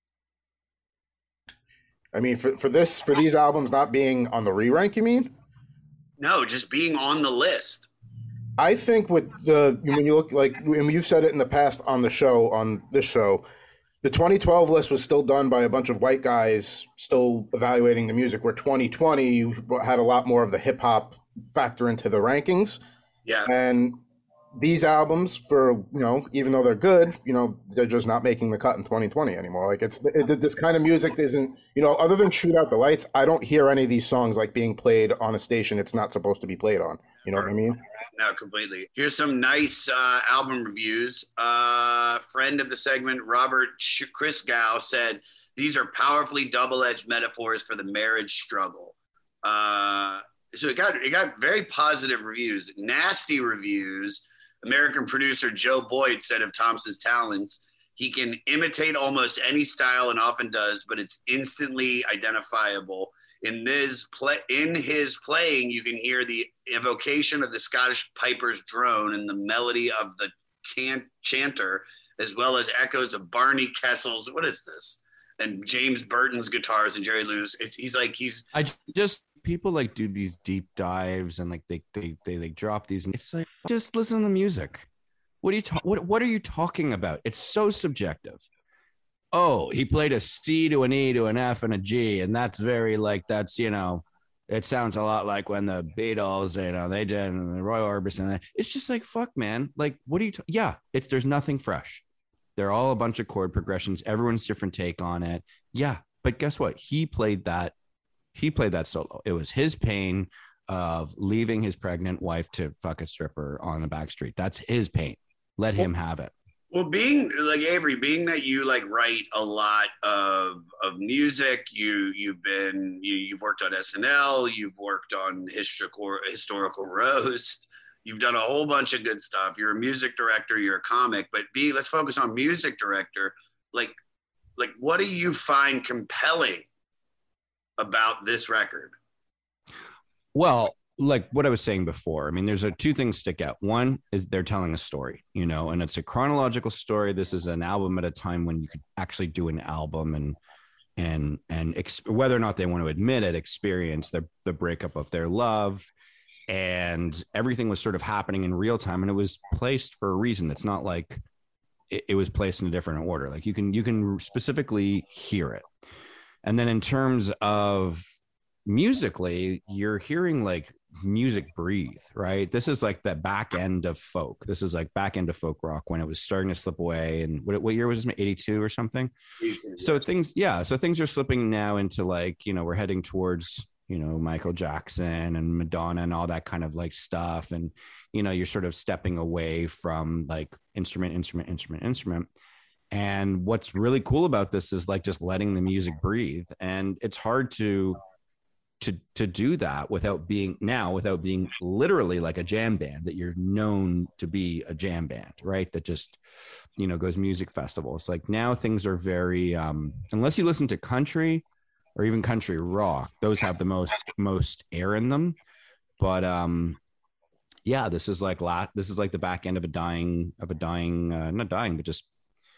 I mean, for, for this, for these albums not being on the re-rank, you mean? No, just being on the list. I think with the when you look like when you've said it in the past on the show on this show, the twenty twelve list was still done by a bunch of white guys still evaluating the music. Where twenty twenty you had a lot more of the hip hop factor into the rankings. Yeah. And these albums, for you know, even though they're good, you know, they're just not making the cut in twenty twenty anymore. Like it's it, this kind of music isn't, you know, other than Shoot Out the Lights, I don't hear any of these songs like being played on a station it's not supposed to be played on. You know what I mean? No, completely. Here's some nice uh, album reviews. Uh, friend of the segment, Robert Christgau, said, these are powerfully double-edged metaphors for the marriage struggle. Uh, so it got it got very positive reviews. Nasty reviews. American producer Joe Boyd said of Thompson's talents, he can imitate almost any style and often does, but it's instantly identifiable. In this play, in his playing, you can hear the evocation of the Scottish piper's drone and the melody of the can- chanter, as well as echoes of Barney Kessel's. What is this? And James Burton's guitars and Jerry Lewis. It's, he's like he's. I just people like do these deep dives and like they they they like drop these. And it's like just listen to the music. What are you ta- what what are you talking about? It's so subjective. Oh, he played a C to an E to an F and a G, and that's very like that's you know, it sounds a lot like when the Beatles, you know, they did and the Roy Orbison. It's just like fuck, man. Like, what are you? Ta- yeah, it's there's nothing fresh. They're all a bunch of chord progressions. Everyone's different take on it. Yeah, but guess what? He played that. He played that solo. It was his pain of leaving his pregnant wife to fuck a stripper on the back street. That's his pain. Let him have it. Well, being like Avery, being that you like write a lot of of music, you you've been you, you've worked on S N L, you've worked on historical historical roast, you've done a whole bunch of good stuff. You're a music director, you're a comic, but B, let's focus on music director. Like, like what do you find compelling about this record? Well, like what I was saying before, I mean, there's a two things stick out. One is they're telling a story, you know, and it's a chronological story. This is an album at a time when you could actually do an album and and and ex- whether or not they want to admit it, experience the the breakup of their love, and everything was sort of happening in real time, and it was placed for a reason. It's not like it, it was placed in a different order. Like you can you can specifically hear it. And then in terms of musically, you're hearing like music breathe, right? This is like the back end of folk. This is like back end of folk rock when it was starting to slip away. And what, what year was it? eighty-two or something? So things, yeah. So things are slipping now into like, you know, we're heading towards, you know, Michael Jackson and Madonna and all that kind of like stuff. And, you know, you're sort of stepping away from like instrument, instrument, instrument, instrument. And what's really cool about this is like just letting the music breathe. And it's hard to, to to do that without being now without being literally like a jam band that you're known to be a jam band, right? That just, you know, goes music festivals. Like now things are very um unless you listen to country or even country rock, those have the most most air in them. But um yeah, this is like la- this is like the back end of a dying of a dying uh, not dying but just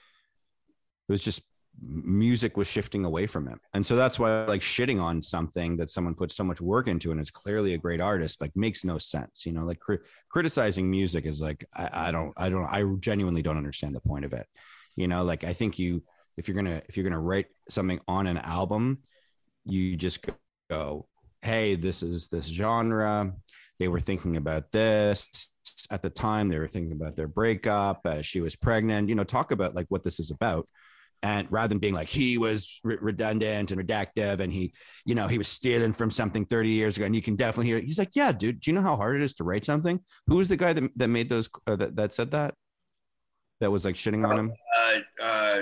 it was just music was shifting away from him. And so that's why like shitting on something that someone put so much work into and is clearly a great artist, like makes no sense, you know, like cri- criticizing music is like, I, I don't, I don't, I genuinely don't understand the point of it. You know, like I think you, if you're going to, if you're going to write something on an album, you just go, hey, this is this genre. They were thinking about this at the time. They were thinking about their breakup. Uh, she was pregnant, you know, talk about like what this is about. And rather than being like, he was re- redundant and reductive and he, you know, he was stealing from something thirty years ago and you can definitely hear it. He's like, yeah, dude, do you know how hard it is to write something? Who was the guy that, that made those, uh, that, that said that? That was like shitting on him? Uh, uh,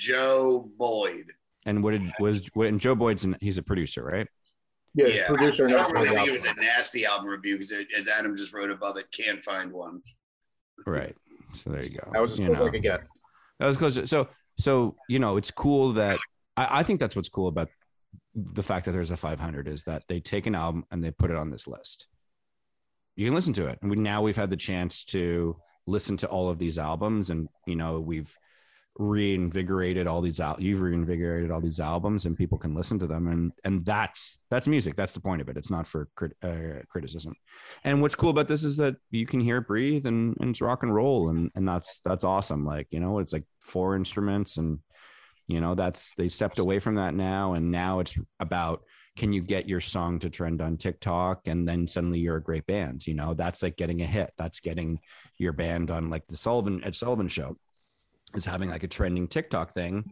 Joe Boyd. And what did, was, what, and Joe Boyd's, an, he's a producer, right? Yeah, yeah. producer. I don't really think it was a nasty album review because as Adam just wrote above it, can't find one. Right. So there you go. That was as you close as know. I could get. That was close. So, So, you know, it's cool that I, I think that's what's cool about the fact that there's a five hundred is that they take an album and they put it on this list. You can listen to it. And we, now we've had the chance to listen to all of these albums and, you know, we've reinvigorated all these out. You've reinvigorated all these albums and people can listen to them. And, and that's, that's music. That's the point of it. It's not for crit, uh, criticism. And what's cool about this is that you can hear it breathe and, and it's rock and roll. And, and that's, that's awesome. Like, you know, it's like four instruments and, you know, that's, they stepped away from that now. And now it's about, can you get your song to trend on TikTok? And then suddenly you're a great band. You know, that's like getting a hit. That's getting your band on like the Sullivan Ed Sullivan Show. Is having like a trending TikTok thing,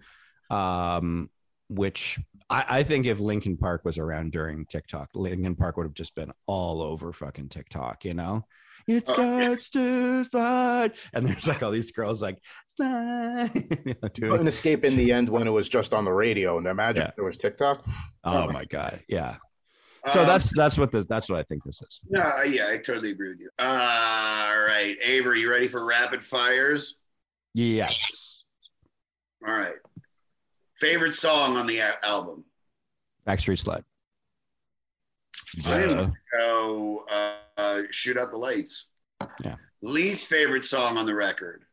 um, which I, I think if Linkin Park was around during TikTok, Linkin Park would have just been all over fucking TikTok, you know? It starts to slide. And there's like all these girls like, slide. You know, doing- Couldn't escape in the end when it was just on the radio. And imagine Yeah. if there was TikTok. Oh my God. Yeah. So Um, that's that's what this that's what I think this is. No, yeah, I totally agree with you. Uh, all right, Avery, you ready for rapid fires? Yes. All right. Favorite song on the a- album? Backstreet Slide. I'm gonna go uh, uh, Shoot Out the Lights. Yeah. Least favorite song on the record?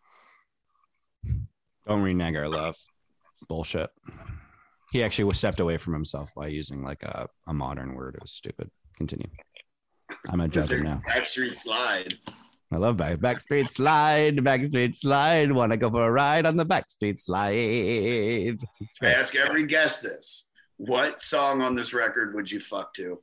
Don't renege our love. It's bullshit. He actually stepped away from himself by using like a, a modern word. It was stupid. Continue. I'm a judge now. Backstreet Slide. I love back Backstreet Slide, Backstreet Slide. Want to go for a ride on the Backstreet Slide? It's I great. ask every guest this. What song on this record would you fuck to?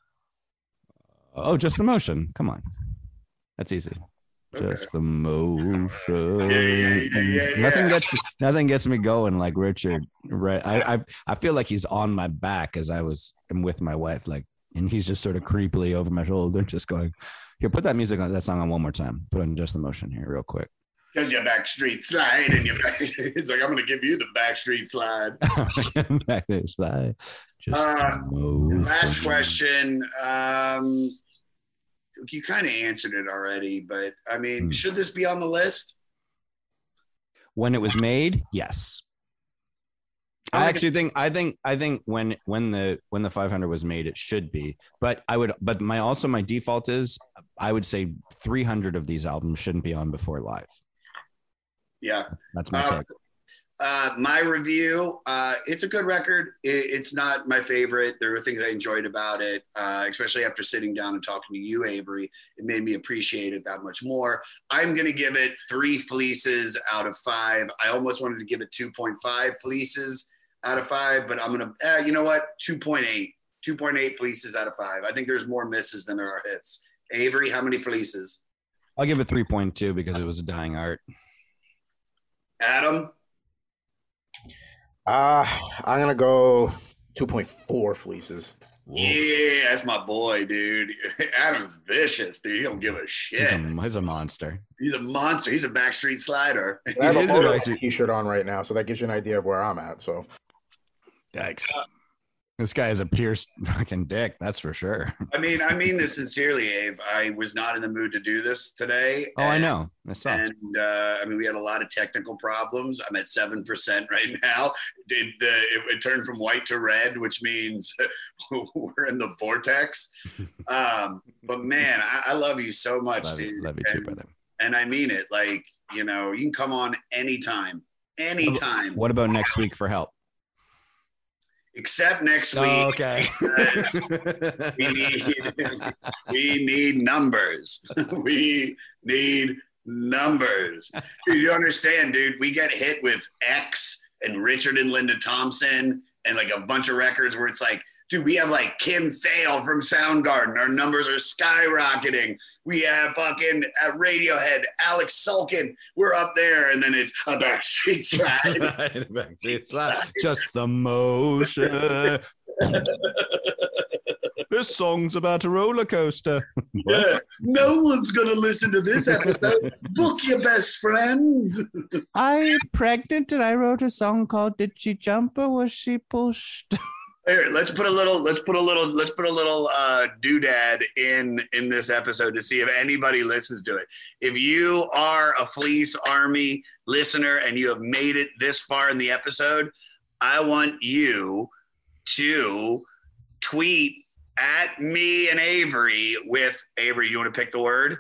Oh, Just the Motion. Come on, that's easy. Okay. Just the motion. Yeah, yeah, yeah, yeah, Nothing yeah. gets nothing gets me going like Richard. Right? I, I I feel like he's on my back as I was am with my wife, like, and he's just sort of creepily over my shoulder, just going, "Here, put that music on that song on one more time. Put on Just the Motion here, real quick." Because you backstreet slide and you back, it's like, I'm going to give you the backstreet slide. Backstreet slide. Just Uh, motion. last question. Um, you kind of answered it already, but I mean, Hmm. should this be on the list? When it was made, yes. I I think actually think I think I think when when the when the five hundred was made, it should be. But I would but my also my default is I would say three hundred of these albums shouldn't be on before live. Yeah. That's my Uh, take. Uh, my review, uh, it's a good record. It, it's not my favorite. There were things I enjoyed about it, uh, especially after sitting down and talking to you, Avery. It made me appreciate it that much more. I'm going to give it three fleeces out of five. I almost wanted to give it two point five fleeces out of five, but I'm going to, uh, you know what? two point eight. two point eight fleeces out of five. I think there's more misses than there are hits. Avery, how many fleeces? I'll give it three point two because it was a dying art. Adam? Uh, I'm going to go two point four fleeces. Yeah, that's my boy, dude. Adam's vicious, dude. He don't give a He's shit. a, he's a monster. He's a monster. He's a backstreet slider. I have He's a a Motorhead backstreet- t-shirt on right now, so that gives you an idea of where I'm at. So Yikes. This guy is a pierced fucking dick, that's for sure. I mean, I mean this sincerely, Abe. I was not in the mood to do this today. Oh, I and- know. I saw. And uh, I mean, we had a lot of technical problems. I'm at seven percent right now. It, uh, it, it turned from white to red, which means we're in the vortex. Um, but man, I, I love you so much, Love, dude. love you too, and, brother. and I mean it. Like, you know, you can come on anytime, anytime, What about next week for help? except next week. Oh, okay. because we need, we need numbers. We need numbers. Dude, you understand, dude? We get hit with X and Richard and Linda Thompson and like a bunch of records where it's like, dude, we have like Kim Thale from Soundgarden. Our numbers are skyrocketing. We have fucking uh, Radiohead, Alex Sulkin. We're up there. And then it's a Backstreet Slide. Backstreet Slide. Just the motion. This song's about a roller coaster. Yeah, no one's going to listen to this episode. Book your best friend. I'm pregnant and I wrote a song called Did She Jump or Was She Pushed? Here, let's put a little, let's put a little, let's put a little uh, doodad in in this episode to see if anybody listens to it. If you are a Fleece Army listener and you have made it this far in the episode, I want you to tweet at me and Avery with Avery. You want to pick the word?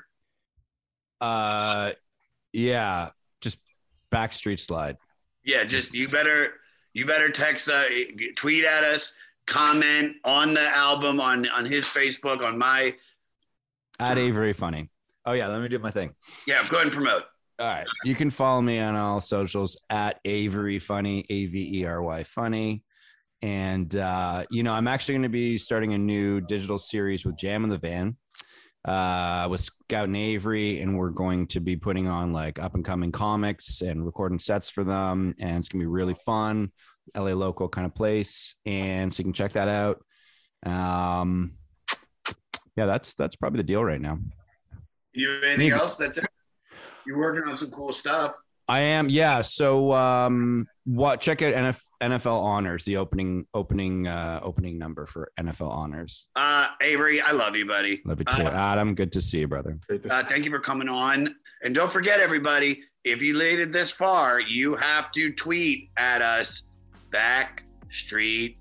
Uh, yeah, just Backstreet Slide. Yeah, just you better you better text, uh, tweet at us, comment on the album on on his Facebook, on my. At Avery Funny. Oh yeah, let me do my thing. Yeah, go ahead and promote. All right, you can follow me on all socials at Avery Funny, A V E R Y Funny. And, uh, you know, I'm actually going to be starting a new digital series with Jam in the Van uh, with Scout and Avery. And we're going to be putting on like up and coming comics and recording sets for them. And it's going to be really fun. L A local kind of place. And so you can check that out. Um, yeah, that's that's probably the deal right now. You have anything else? That's it. You're working on some cool stuff. I am, yeah. So, um, what? Check out N F, N F L Honors, the opening, opening, uh, opening number for N F L Honors. Uh, Avery, I love you, buddy. Love you too, Uh, Adam. Good to see you, brother. Uh, thank you for coming on. And don't forget, everybody, if you made it this far, you have to tweet at us, Backstreet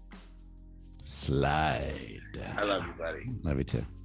Slide. I love you, buddy. Love you too.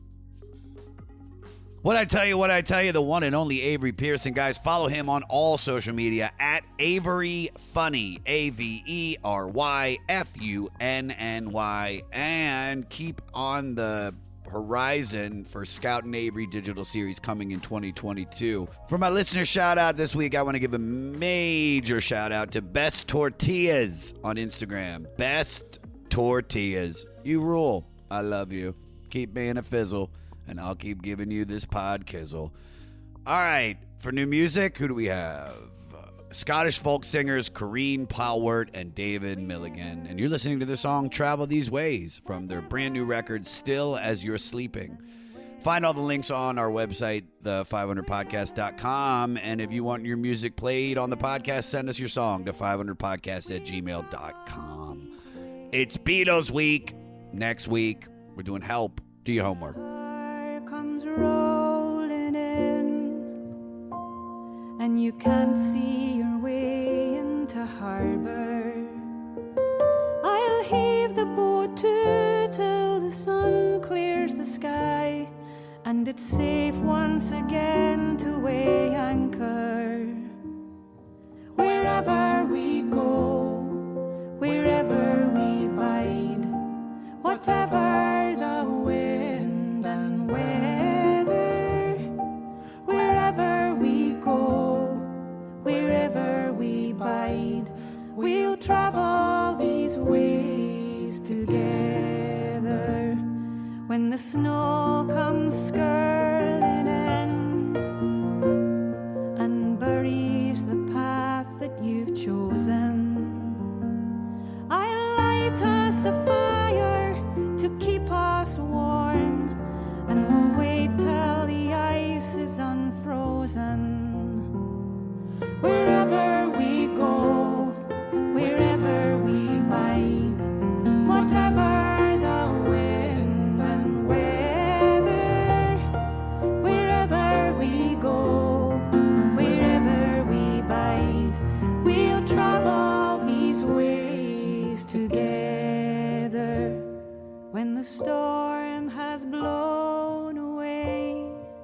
What I tell you, what I tell you, the one and only Avery Pearson. Guys, follow him on all social media at Avery Funny, A V E R Y F U N N Y. And keep on the horizon for Scout and Avery digital series coming in twenty twenty-two. For my listener shout out this week, I want to give a major shout out to Best Tortillas on Instagram. Best Tortillas. You rule. I love you. Keep being a fizzle. And I'll keep giving you this pod kizzle. All right, for new music, who do we have? Uh, Scottish folk singers Corrine Palwart and David Milligan. And you're listening to the song Travel These Ways from their brand new record, Still As You're Sleeping. Find all the links on our website, the five hundred podcast dot com. And if you want your music played on the podcast, send us your song to five hundred podcast at gmail dot com. It's Beatles week. Next week, we're doing Help. Do your homework. Car comes rolling in, and you can't see your way into harbor. I'll heave the boat to till the sun clears the sky, and it's safe once again to weigh anchor. Wherever we go, wherever we bide, whatever the wind and weather, wherever we go, wherever we bide, we'll travel these ways together. When the snow comes skirling in and buries the path that you've chosen, I'll light us a fire to keep us warm, and we'll wait till the ice is unfrozen. Wherever we go, wherever we bide, whatever the wind and weather, wherever we go, wherever we bide, we'll travel these ways together. When the storm has blown away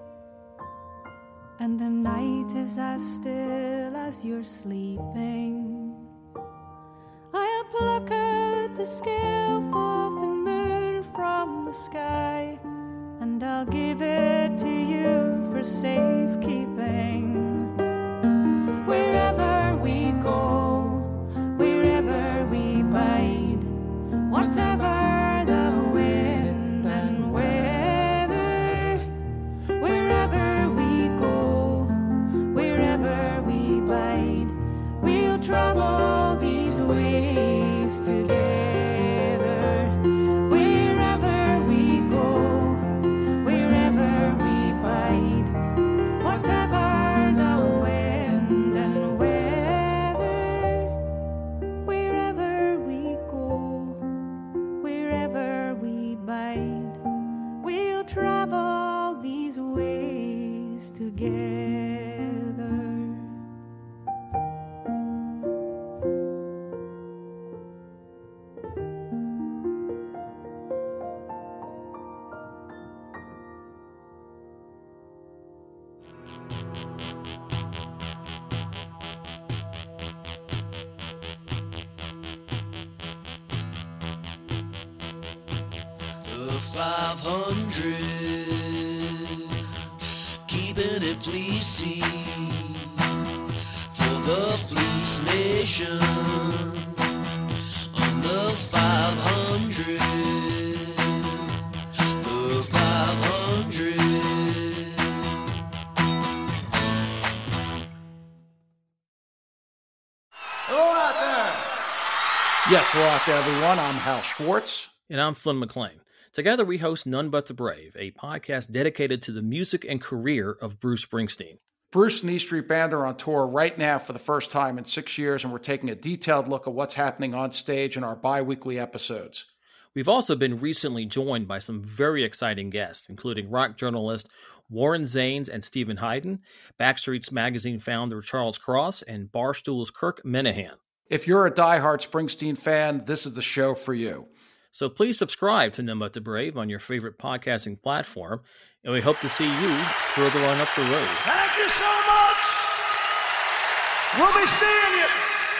and the night is as still as you're sleeping, I'll pluck out the scalp of the moon from the sky, and I'll give it to you for safekeeping. Wherever we go, wherever we bide, whatever the wind and weather, wherever we go, wherever we bide, we'll travel these ways together. Wherever we go, wherever we bide, whatever the wind and weather, wherever we go, wherever we bide, we'll travel these ways together. The five hundred, keeping it fleecy for the Fleece Nation on the five hundred. The five hundred. Hello out there. Yes, hello out there, everyone. I'm Hal Schwartz. And I'm Flynn McLean. Together we host None But the Brave, a podcast dedicated to the music and career of Bruce Springsteen. Bruce and E Street Band are on tour right now for the first time in six years, and we're taking a detailed look at what's happening on stage in our bi-weekly episodes. We've also been recently joined by some very exciting guests, including rock journalist Warren Zanes and Stephen Hayden, Backstreet's Magazine founder Charles Cross, and Barstool's Kirk Minahan. If you're a diehard Springsteen fan, this is the show for you. So please subscribe to None But the Brave on your favorite podcasting platform, and we hope to see you further on up the road. Thank you so much. We'll be seeing you.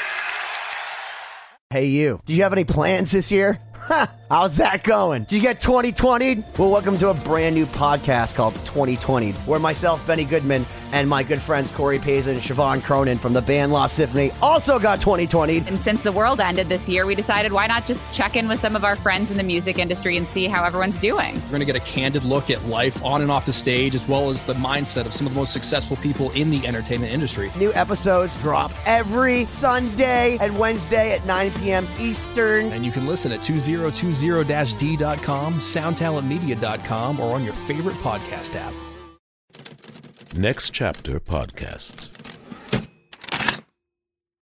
Hey, you. Did you have any plans this year? Ha! How's that going? Did you get twenty twenty? Well, welcome to a brand new podcast called twenty twenty, where myself, Benny Goodman, and my good friends Corey Paisley and Siobhan Cronin from the band Lost Symphony also got twenty twenty. And since the world ended this year, we decided why not just check in with some of our friends in the music industry and see how everyone's doing. We're going to get a candid look at life on and off the stage, as well as the mindset of some of the most successful people in the entertainment industry. New episodes drop every Sunday and Wednesday at nine p.m. Eastern. And you can listen at two zero two zero d dot com, sound talent media dot com, or on your favorite podcast app. Next Chapter Podcasts.